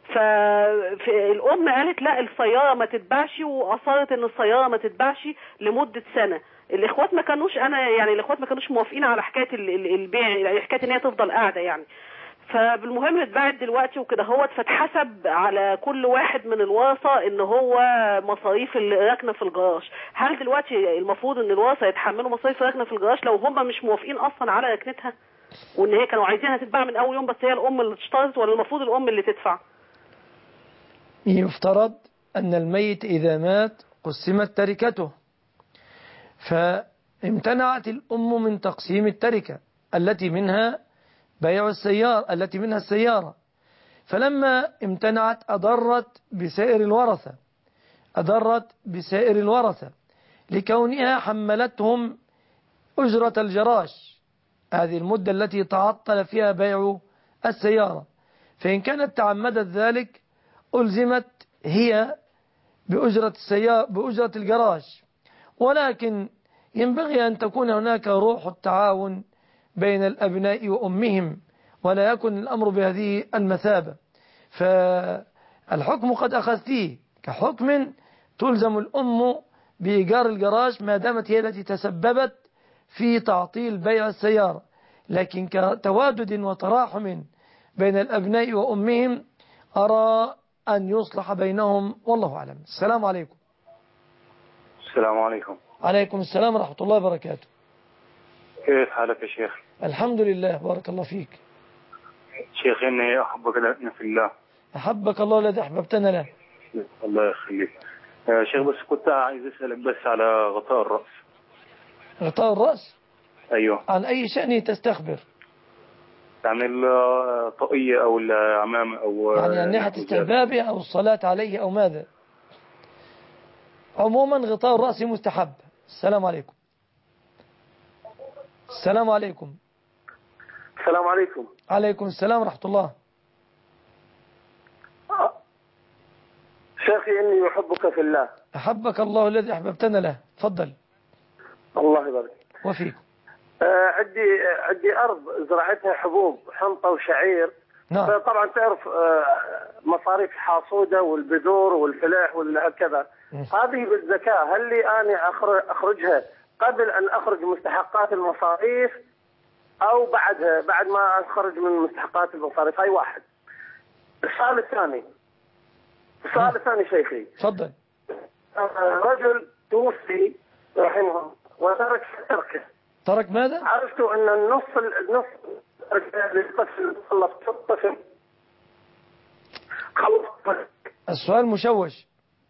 [SPEAKER 18] فالأم قالت لا السيارة ما تتباعش، وأصرت ان السيارة ما تتباعش لمدة سنة. الإخوات ما كانوش موافقين على حكاية البيع، يعني حكاية ان هي تفضل قاعدة يعني. فبالمهم اتباعت دلوقتي وكده هوت، فاتحسب على كل واحد من الورثه ان هو مصاريف الركنه في الجراج. هل دلوقتي المفروض ان الورثه يتحملوا مصاريف الركنه في الجراج لو هم مش موافقين اصلا على ركنتها، وان هي كانوا عايزينها تتباع من اول يوم بس هي الام اللي اشترت، ولا المفروض الام اللي تدفع؟
[SPEAKER 2] يفترض ان الميت اذا مات قسمت تركته، فامتنعت الام من تقسيم التركه التي منها بيع السيارة، التي منها السيارة، فلما امتنعت أضرت بسائر الورثة لكونها حملتهم أجرة الجراج، هذه المدة التي تعطل فيها بيع السيارة، فإن كانت تعمدت ذلك ألزمت هي بأجرة الجراج. ولكن ينبغي أن تكون هناك روح التعاون بين الأبناء وأمهم، ولا يكون الأمر بهذه المثابة. فالحكم قد أخذتيه كحكم تلزم الأم بإيجار الجراج ما دامت هي التي تسببت في تعطيل بيع السيارة، لكن كتوادد وتراحم بين الأبناء وأمهم أرى أن يصلح بينهم، والله أعلم. السلام عليكم.
[SPEAKER 19] السلام عليكم.
[SPEAKER 2] عليكم السلام ورحمة الله وبركاته.
[SPEAKER 19] كيف حالك يا شيخ؟
[SPEAKER 2] الحمد لله، بارك الله فيك.
[SPEAKER 19] شيخ إني أحبك في الله.
[SPEAKER 2] أحبك الله الذي أحببتنا له.
[SPEAKER 19] الله يخليك. شيخ بس كنت عايز أسألك بس على غطاء الرأس.
[SPEAKER 2] غطاء الرأس؟
[SPEAKER 19] أيوه.
[SPEAKER 2] عن أي شأن تستخبر؟
[SPEAKER 19] يعني الطاقية أو العمامة أو
[SPEAKER 2] يعني عن ناحية استحبابه أو الصلاة عليه أو ماذا؟ عموما غطاء الرأس مستحب. السلام عليكم. السلام عليكم.
[SPEAKER 20] السلام عليكم.
[SPEAKER 2] عليكم السلام ورحمة الله.
[SPEAKER 20] شيخي إني أحبك في الله.
[SPEAKER 2] أحبك الله الذي أحببتنا له. تفضل.
[SPEAKER 20] الله يبارك
[SPEAKER 2] وفيكم.
[SPEAKER 20] عندي أرض زرعتها حبوب حنطة وشعير.
[SPEAKER 2] نعم.
[SPEAKER 20] فطبعا تعرف مصاريف حاصودة والبذور والفلاح وهكذا. هذه بالزكاة، هل لي أنا أخرجها قبل أن أخرج مستحقات المصاريف أو بعدها بعد ما أخرج من مستحقات المصاريف؟ هاي واحد. السؤال الثاني شيخي.
[SPEAKER 2] تفضل.
[SPEAKER 20] رجل توفي رحمه الله وترك تركه.
[SPEAKER 2] ترك ماذا؟
[SPEAKER 20] عرفت أن النص للطفل خلص
[SPEAKER 2] السؤال مشوش.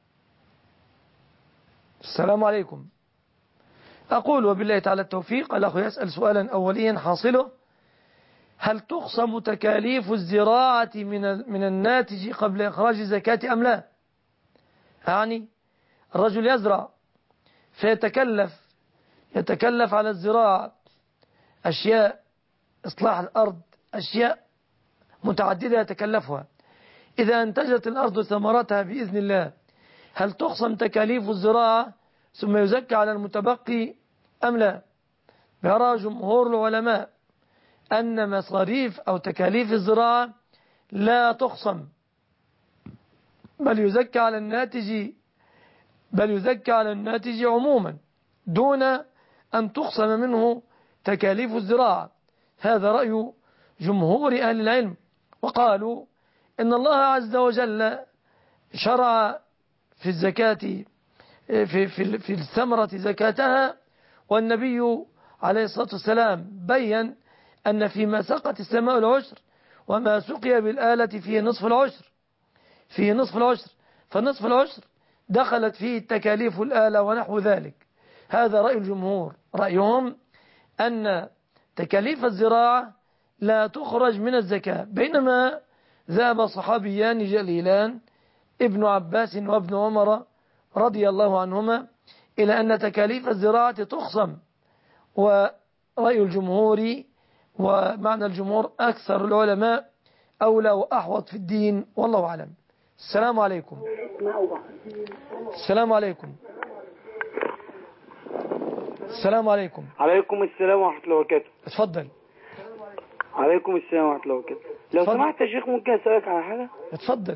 [SPEAKER 2] السلام عليكم. أقول وبالله تعالى التوفيق. الأخ يسأل سؤالا أوليا حاصله: هل تخصم تكاليف الزراعة من الناتج قبل إخراج الزكاة أم لا؟ يعني الرجل يزرع يتكلف على الزراعة أشياء، إصلاح الأرض، أشياء متعددة يتكلفها. إذا انتجت الأرض ثمرتها بإذن الله، هل تخصم تكاليف الزراعة ثم يزكى على المتبقي أم لا؟ يرى جمهور العلماء أن مصاريف أو تكاليف الزراعة لا تخصم، بل يزكى على الناتج عموما دون أن تخصم منه تكاليف الزراعة. هذا رأي جمهور أهل العلم، وقالوا إن الله عز وجل شرع في الزكاة في الثمرة زكاتها، والنبي عليه الصلاة والسلام بيّن أن فيما سقت السماء العشر، وما سقي بالآلة فيه نصف العشر، فنصف العشر دخلت فيه التكاليف الآلة ونحو ذلك. هذا رأي الجمهور، رأيهم أن تكاليف الزراعة لا تخرج من الزكاة، بينما ذهب صحابيان جليلان ابن عباس وابن عمر رضي الله عنهما إلى أن تكاليف الزراعة تخصم. ورأي الجمهور ومعنى الجمهور أكثر العلماء أولى وأحوط في الدين، والله أعلم. السلام عليكم. السلام عليكم. السلام عليكم.
[SPEAKER 21] عليكم السلام ورحمة الله وبركاته.
[SPEAKER 2] اتفضل.
[SPEAKER 21] عليكم السلام ورحمة الله وبركاته. لو سمحت يا شيخ ممكن أسألك على حاجة؟
[SPEAKER 2] اتفضل.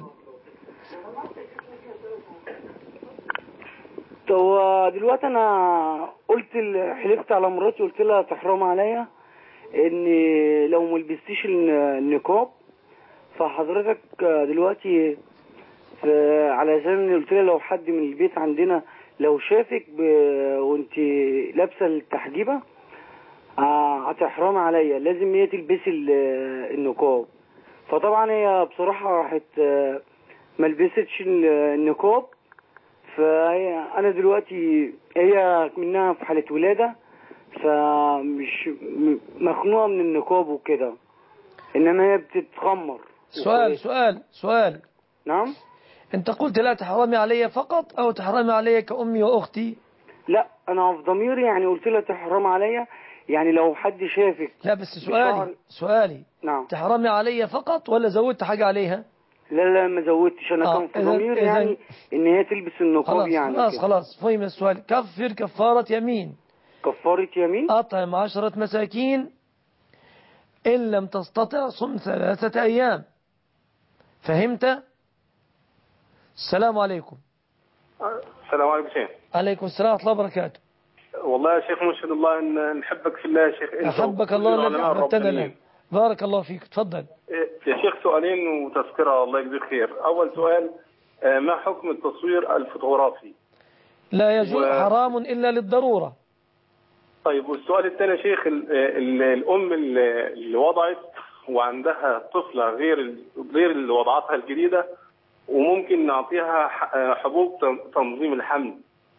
[SPEAKER 21] تو دلوقتي أنا حلفت على مراتي وقلت لها تحرم عليا إن لو ما لبستيش النقاب، فحضرتك دلوقتي علشان قلت لها لو حد من البيت عندنا لو شافك وانت لابسه التحجيبه هتحرم عليا، لازم هي تلبسي النقاب. فطبعا هي بصراحه راحت ما لبستش النقاب، فانا دلوقتي هي منها في حاله ولاده، فمش مخنوقه من النقاب وكده، انما هي بتتخمر.
[SPEAKER 2] سؤال.
[SPEAKER 21] نعم.
[SPEAKER 2] انت قلت لا تحرمي علي فقط او تحرمي علي كأمي واختي؟
[SPEAKER 21] لا، انا في ضميري يعني قلت لها تحرمي علي، يعني لو حد شافك.
[SPEAKER 2] لا بس سؤالي
[SPEAKER 21] نعم.
[SPEAKER 2] تحرمي علي فقط ولا زودت حاجة عليها؟
[SPEAKER 21] لا ما زودتش، انا كان في ضميري يعني ان هي تلبس النقاب. يعني
[SPEAKER 2] خلاص فهم السؤال. كفر كفارة يمين.
[SPEAKER 21] كفارة يمين.
[SPEAKER 2] أطعم 10 مساكين إن لم تستطع صم 3 أيام. فهمت؟ السلام عليكم.
[SPEAKER 22] السلام عليكم شيخ.
[SPEAKER 2] عليكم السلام ورحمة الله وبركاته.
[SPEAKER 22] والله يا شيخ نشهد الله ان نحبك في الله يا شيخ.
[SPEAKER 2] أحبك الله الذي أحببتنا له. بارك الله فيك. تفضل
[SPEAKER 22] يا شيخ. سؤالين وتذكرة الله يجزيك خير. أول سؤال، ما حكم التصوير الفوتوغرافي؟
[SPEAKER 2] لا يجوز، حرام إلا للضرورة.
[SPEAKER 22] طيب والسؤال الثاني يا شيخ، الأم اللي وضعت وعندها طفلة غير اللي وضعتها الجديدة، وممكن نعطيها حبوب تنظيم الحمل.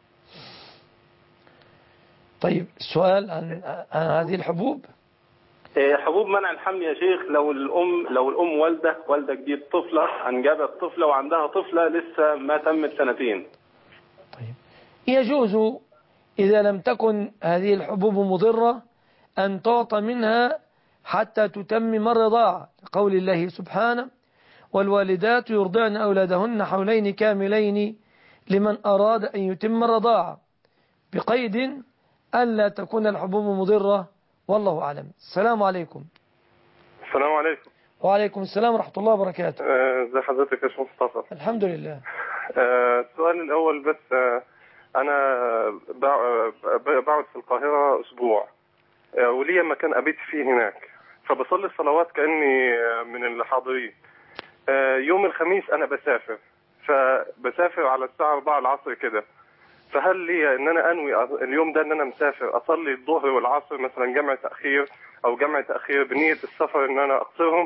[SPEAKER 2] طيب السؤال عن هذه الحبوب.
[SPEAKER 22] حبوب منع الحمل يا شيخ. لو الأم والدة جديد طفلة، أنجبت طفلة وعندها طفلة لسه ما تمت 2 سنين.
[SPEAKER 2] طيب يجوز إذا لم تكن هذه الحبوب مضرة أن تعطى منها حتى تتمم الرضاعة، قول الله سبحانه: والوالدات يرضعن أولادهن حولين كاملين لمن أراد أن يتم الرضاعة، بقيد ألا تكون الحبوب مضرة، والله أعلم. السلام عليكم.
[SPEAKER 22] السلام عليكم.
[SPEAKER 2] وعليكم السلام ورحمة الله وبركاته.
[SPEAKER 22] ازي حضرتك يا شيخ مصطفى؟
[SPEAKER 2] الحمد لله.
[SPEAKER 22] السؤال الأول بس، أنا بقعد في القاهرة أسبوع، وليا مكان أبيت فيه هناك، فبصلي الصلوات كأني من الحاضرين. يوم الخميس أنا بسافر على الساعة 4 العصر كده، فهل لي ان انا انوي اليوم ده ان انا مسافر اصلي الظهر والعصر مثلا جمع تاخير او جمع تاخير بنيه السفر ان انا اقصرهم،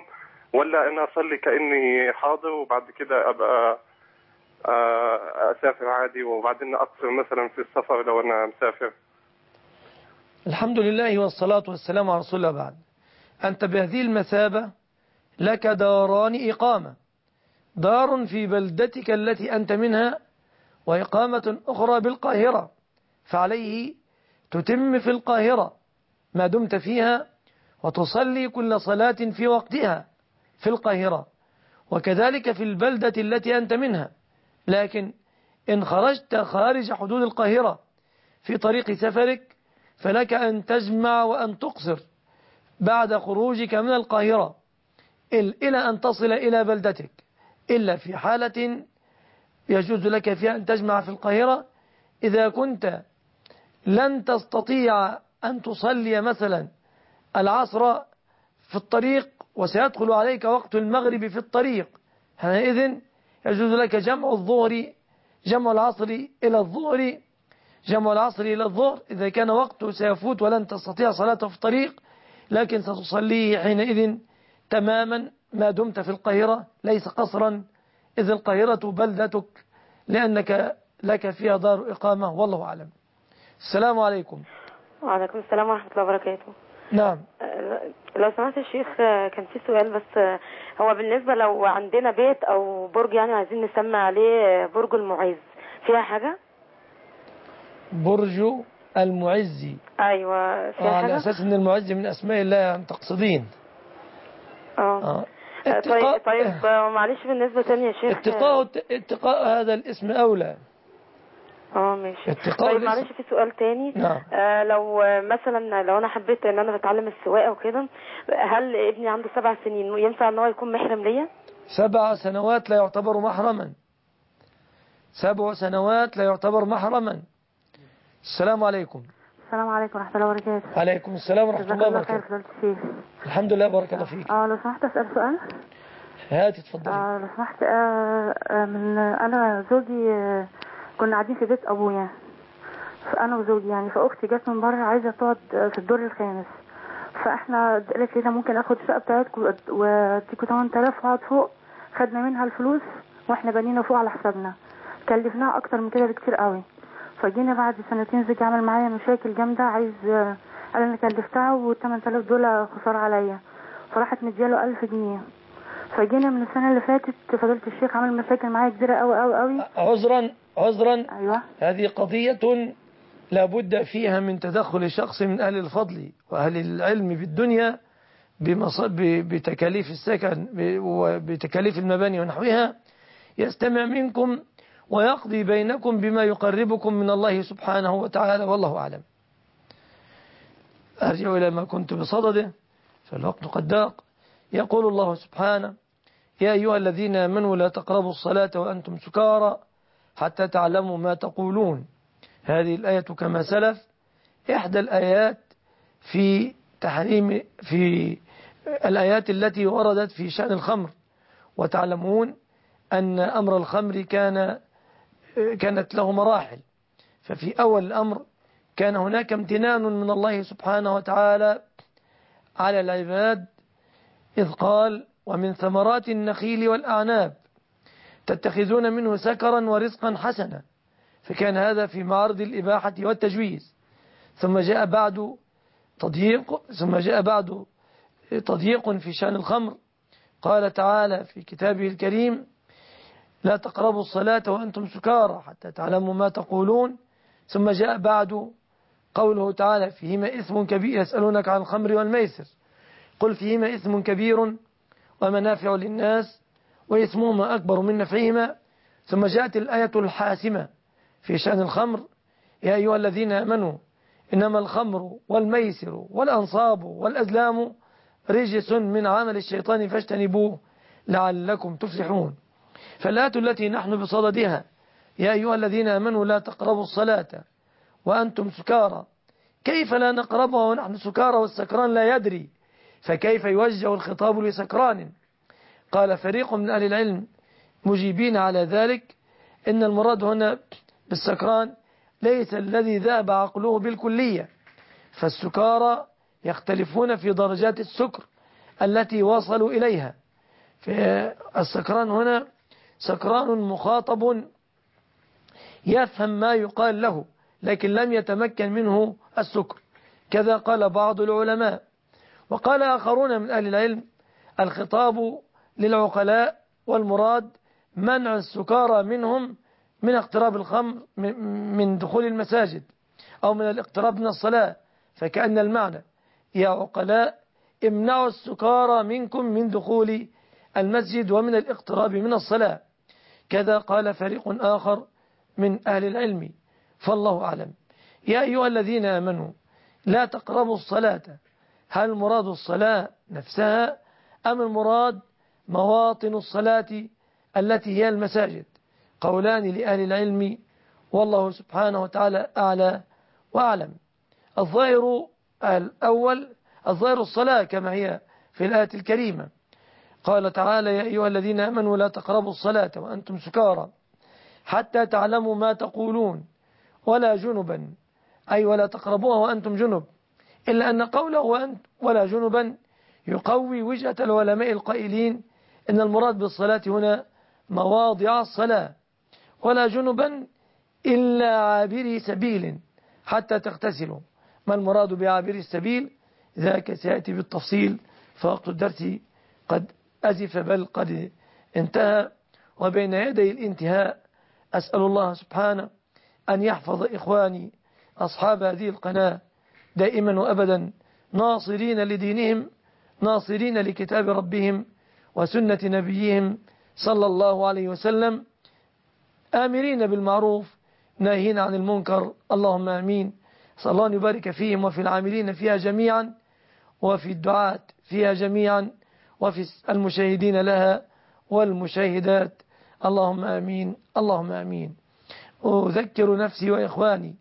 [SPEAKER 22] ولا أنا أصلي كأني حاضر وبعد كده أبقى أسافر عادي وبعدين أقصر مثلا في السفر لو أنا مسافر؟
[SPEAKER 2] الحمد لله والصلاة والسلام على رسول الله. بعد أنت بهذه المثابة لك داران إقامة، دار في بلدتك التي أنت منها، وإقامة أخرى بالقاهرة، فعليه تتم في القاهرة ما دمت فيها، وتصلي كل صلاة في وقتها في القاهرة، وكذلك في البلدة التي أنت منها. لكن إن خرجت خارج حدود القاهرة في طريق سفرك فلك أن تجمع وأن تقصر بعد خروجك من القاهرة إلى أن تصل إلى بلدتك، إلا في حالة يجوز لك فيها أن تجمع في القاهرة إذا كنت لن تستطيع أن تصلي مثلا العصر في الطريق وسيدخل عليك وقت المغرب في الطريق، حينئذ يجوز لك جمع العصر إلى الظهر، جمع العصر إلى الظهر إذا كان وقته سيفوت ولن تستطيع صلاته في الطريق، لكن ستصليه حينئذ تماما ما دمت في القاهرة، ليس قصرا، إذ القاهرة بلدتك لأنك لك فيها دار إقامة، والله أعلم. السلام عليكم.
[SPEAKER 4] وعليكم السلام ورحمة الله وبركاته.
[SPEAKER 2] نعم.
[SPEAKER 4] لو سمحت الشيخ، كان في سؤال بس. هو بالنسبة لو عندنا بيت أو برج يعني عايزين نسمي عليه برج المعز، فيها حاجة؟
[SPEAKER 2] برج المعز.
[SPEAKER 4] أيوة فيها حاجة؟
[SPEAKER 2] على أساس أن المعز من أسماء الله يعني تقصدين.
[SPEAKER 4] طيب معلش بالنسبة تانية يا شيخ،
[SPEAKER 2] اتقاء هذا الاسم أولى.
[SPEAKER 4] ماشي. طيب معلش في سؤال تاني.
[SPEAKER 2] نعم.
[SPEAKER 4] لو مثلا لو انا حبيت ان انا بتعلم السواقه وكده، هل ابني عنده 7 سنين ينفع ان هو يكون محرم ليا؟
[SPEAKER 2] 7 سنوات لا يعتبر محرما. 7 سنوات لا يعتبر محرما. السلام عليكم.
[SPEAKER 9] السلام عليكم ورحمة الله وبركاته.
[SPEAKER 2] عليكم السلام ورحمة الله وبركاته. الحمد لله بارك الله فيك.
[SPEAKER 9] لو سمحت أسأل سؤال.
[SPEAKER 2] هاتي اتفضلي.
[SPEAKER 9] لو سمحت أنا زوجي كنا قاعدين في بيت أبويا، فأنا وزوجي يعني، فأختي جت من بره عايزة تقعد في الدور الخامس، فإحنا قالت لي ممكن أخد الشقة بتاعتكم واديكوا 8000 وأقعد فوق. خدنا منها الفلوس وإحنا بنينا فوق على حسابنا، كلفناها أكتر من كده بكتير قوي. فجينا بعد 2 زوجي عمل معايا مشاكل جامدة، قال أنا كلفتها و8000 دول خسارة عليا، فراحت مدياله 1000 جنيه. فجينا من السنة اللي فاتت فضلت الشيخ عمل مشاكل معايا كبيرة قوي.
[SPEAKER 2] عذرا.
[SPEAKER 9] أيوة.
[SPEAKER 2] هذه قضية لابد فيها من تدخل شخص من أهل الفضل وأهل العلم بالدنيا بتكاليف السكن وبتكاليف المباني ونحوها، يستمع منكم ويقضي بينكم بما يقربكم من الله سبحانه وتعالى، والله أعلم. أرجع إلى ما كنت بصدده فالوقت قد ضاق. يقول الله سبحانه: يا أيها الذين آمنوا لا تقربوا الصلاة وأنتم سكارى حتى تعلموا ما تقولون. هذه الآية كما سلف إحدى الآيات في الآيات التي وردت في شأن الخمر، وتعلمون أن أمر الخمر كانت له مراحل. ففي أول الأمر كان هناك امتنان من الله سبحانه وتعالى على العباد، إذ قال: ومن ثمرات النخيل والأعناب تتخذون منه سكرا ورزقا حسنا، فكان هذا في معرض الإباحة والتجويز. ثم جاء بعد تضييق في شأن الخمر، قال تعالى في كتابه الكريم: لا تقربوا الصلاة وأنتم سكارى حتى تعلموا ما تقولون. ثم جاء بعد قوله تعالى: فيهما إثم كبير، يسألونك عن الخمر والميسر، قل فيهما إثم كبير ومنافع للناس وإثمهما أكبر من نفعهما. ثم جاءت الآية الحاسمة في شأن الخمر: يا أيها الذين آمنوا إنما الخمر والميسر والأنصاب والأزلام رجس من عمل الشيطان فاجتنبوه لعلكم تفلحون. فالآية التي نحن بصددها: يا أيها الذين آمنوا لا تقربوا الصلاة وأنتم سكارى، كيف لا نقربها ونحن سكارى والسكران لا يدري؟ فكيف يوجه الخطاب لسكران؟ قال فريق من أهل العلم مجيبين على ذلك إن المراد هنا بالسكران ليس الذي ذهب عقله بالكلية، فالسكارى يختلفون في درجات السكر التي وصلوا إليها، السكران هنا سكران مخاطب يفهم ما يقال له لكن لم يتمكن منه السكر، كذا قال بعض العلماء. وقال آخرون من أهل العلم الخطاب للعقلاء والمراد منع السكارى منهم من اقتراب الخمر من دخول المساجد أو من الاقتراب من الصلاة، فكأن المعنى يا عقلاء امنعوا السكارى منكم من دخول المسجد ومن الاقتراب من الصلاة، كذا قال فريق آخر من أهل العلم، فالله أعلم. يا أيها الذين آمنوا لا تقربوا الصلاة، هل المراد الصلاة نفسها أم المراد مواطن الصلاة التي هي المساجد؟ قولان لأهل العلم والله سبحانه وتعالى أعلى وأعلم. الظاهر الأول الظاهر الصلاة كما هي في الآية الكريمة، قال تعالى يا أيها الذين آمنوا لا تقربوا الصلاة وأنتم سكارى حتى تعلموا ما تقولون ولا جنبا، أي ولا تقربوها وأنتم جنب، إلا أن قوله ولا جنبا يقوي وجهة العلماء القائلين إن المراد بالصلاة هنا مواضع الصلاة، ولا جنبا إلا عابري سبيل حتى تغتسلوا. ما المراد بعابري السبيل؟ ذاك سيأتي بالتفصيل، فوقت الدرس قد أزف بل قد انتهى، وبين يدي الانتهاء أسأل الله سبحانه أن يحفظ إخواني أصحاب هذه القناة دائما وأبدا ناصرين لدينهم، ناصرين لكتاب ربهم وسنة نبيهم صلى الله عليه وسلم، آمرين بالمعروف ناهين عن المنكر، اللهم آمين. صلى الله أن يبارك فيهم وفي العاملين فيها جميعا وفي الدعاة فيها جميعا وفي المشاهدين لها والمشاهدات، اللهم آمين اللهم آمين. أذكر نفسي وإخواني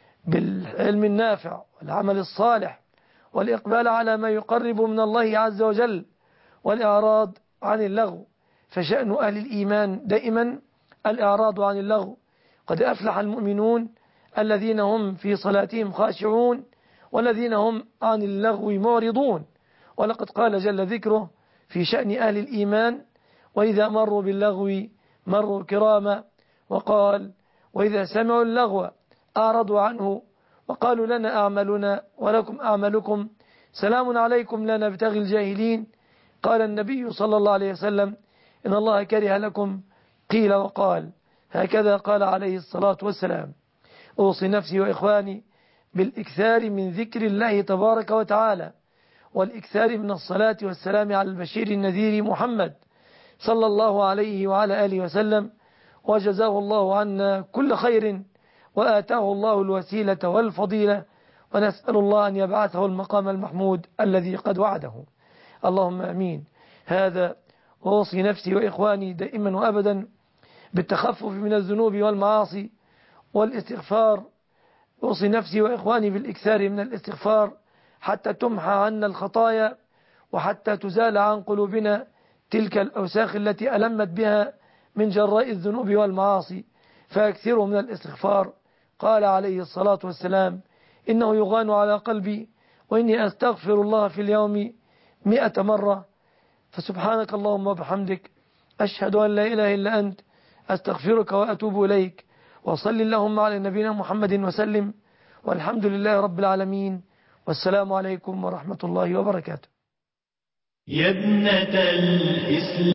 [SPEAKER 2] بالعلم النافع والعمل الصالح والإقبال على ما يقرب من الله عز وجل والإعراض عن اللغو، فشأن أهل الإيمان دائما الإعراض عن اللغو. قد أفلح المؤمنون الذين هم في صلاتهم خاشعون والذين هم عن اللغو معرضون. ولقد قال جل ذكره في شأن أهل الإيمان وإذا مروا باللغو مروا كراما، وقال وإذا سمعوا اللغو أعرضوا عنه وقالوا لنا أعمالنا ولكم أعمالكم سلام عليكم لا نبتغي الجاهلين. قال النبي صلى الله عليه وسلم إن الله كره لكم قيل وقال، هكذا قال عليه الصلاة والسلام. أوصي نفسي وإخواني بالإكثار من ذكر الله تبارك وتعالى والإكثار من الصلاة والسلام على البشير النذير محمد صلى الله عليه وعلى آله وسلم، وجزاه الله عنا كل خير وآتاه الله الوسيلة والفضيلة، ونسأل الله أن يبعثه المقام المحمود الذي قد وعده، اللهم أمين. هذا وأوصي نفسي وإخواني دائما وأبدا بالتخفف من الذنوب والمعاصي والاستغفار. أوصي نفسي وإخواني بالإكثار من الاستغفار حتى تمحى عنا الخطايا وحتى تزال عن قلوبنا تلك الأوساخ التي ألمت بها من جراء الذنوب والمعاصي، فأكثروا من الاستغفار. قال عليه الصلاة والسلام إنه يغان على قلبي وإني أستغفر الله في اليوم 100 مرة. فسبحانك اللهم وبحمدك أشهد أن لا إله إلا أنت أستغفرك وأتوب إليك، وصل اللهم على نبينا محمد وسلم، والحمد لله رب العالمين، والسلام عليكم ورحمة الله وبركاته.
[SPEAKER 6] يا ابنة الإسلام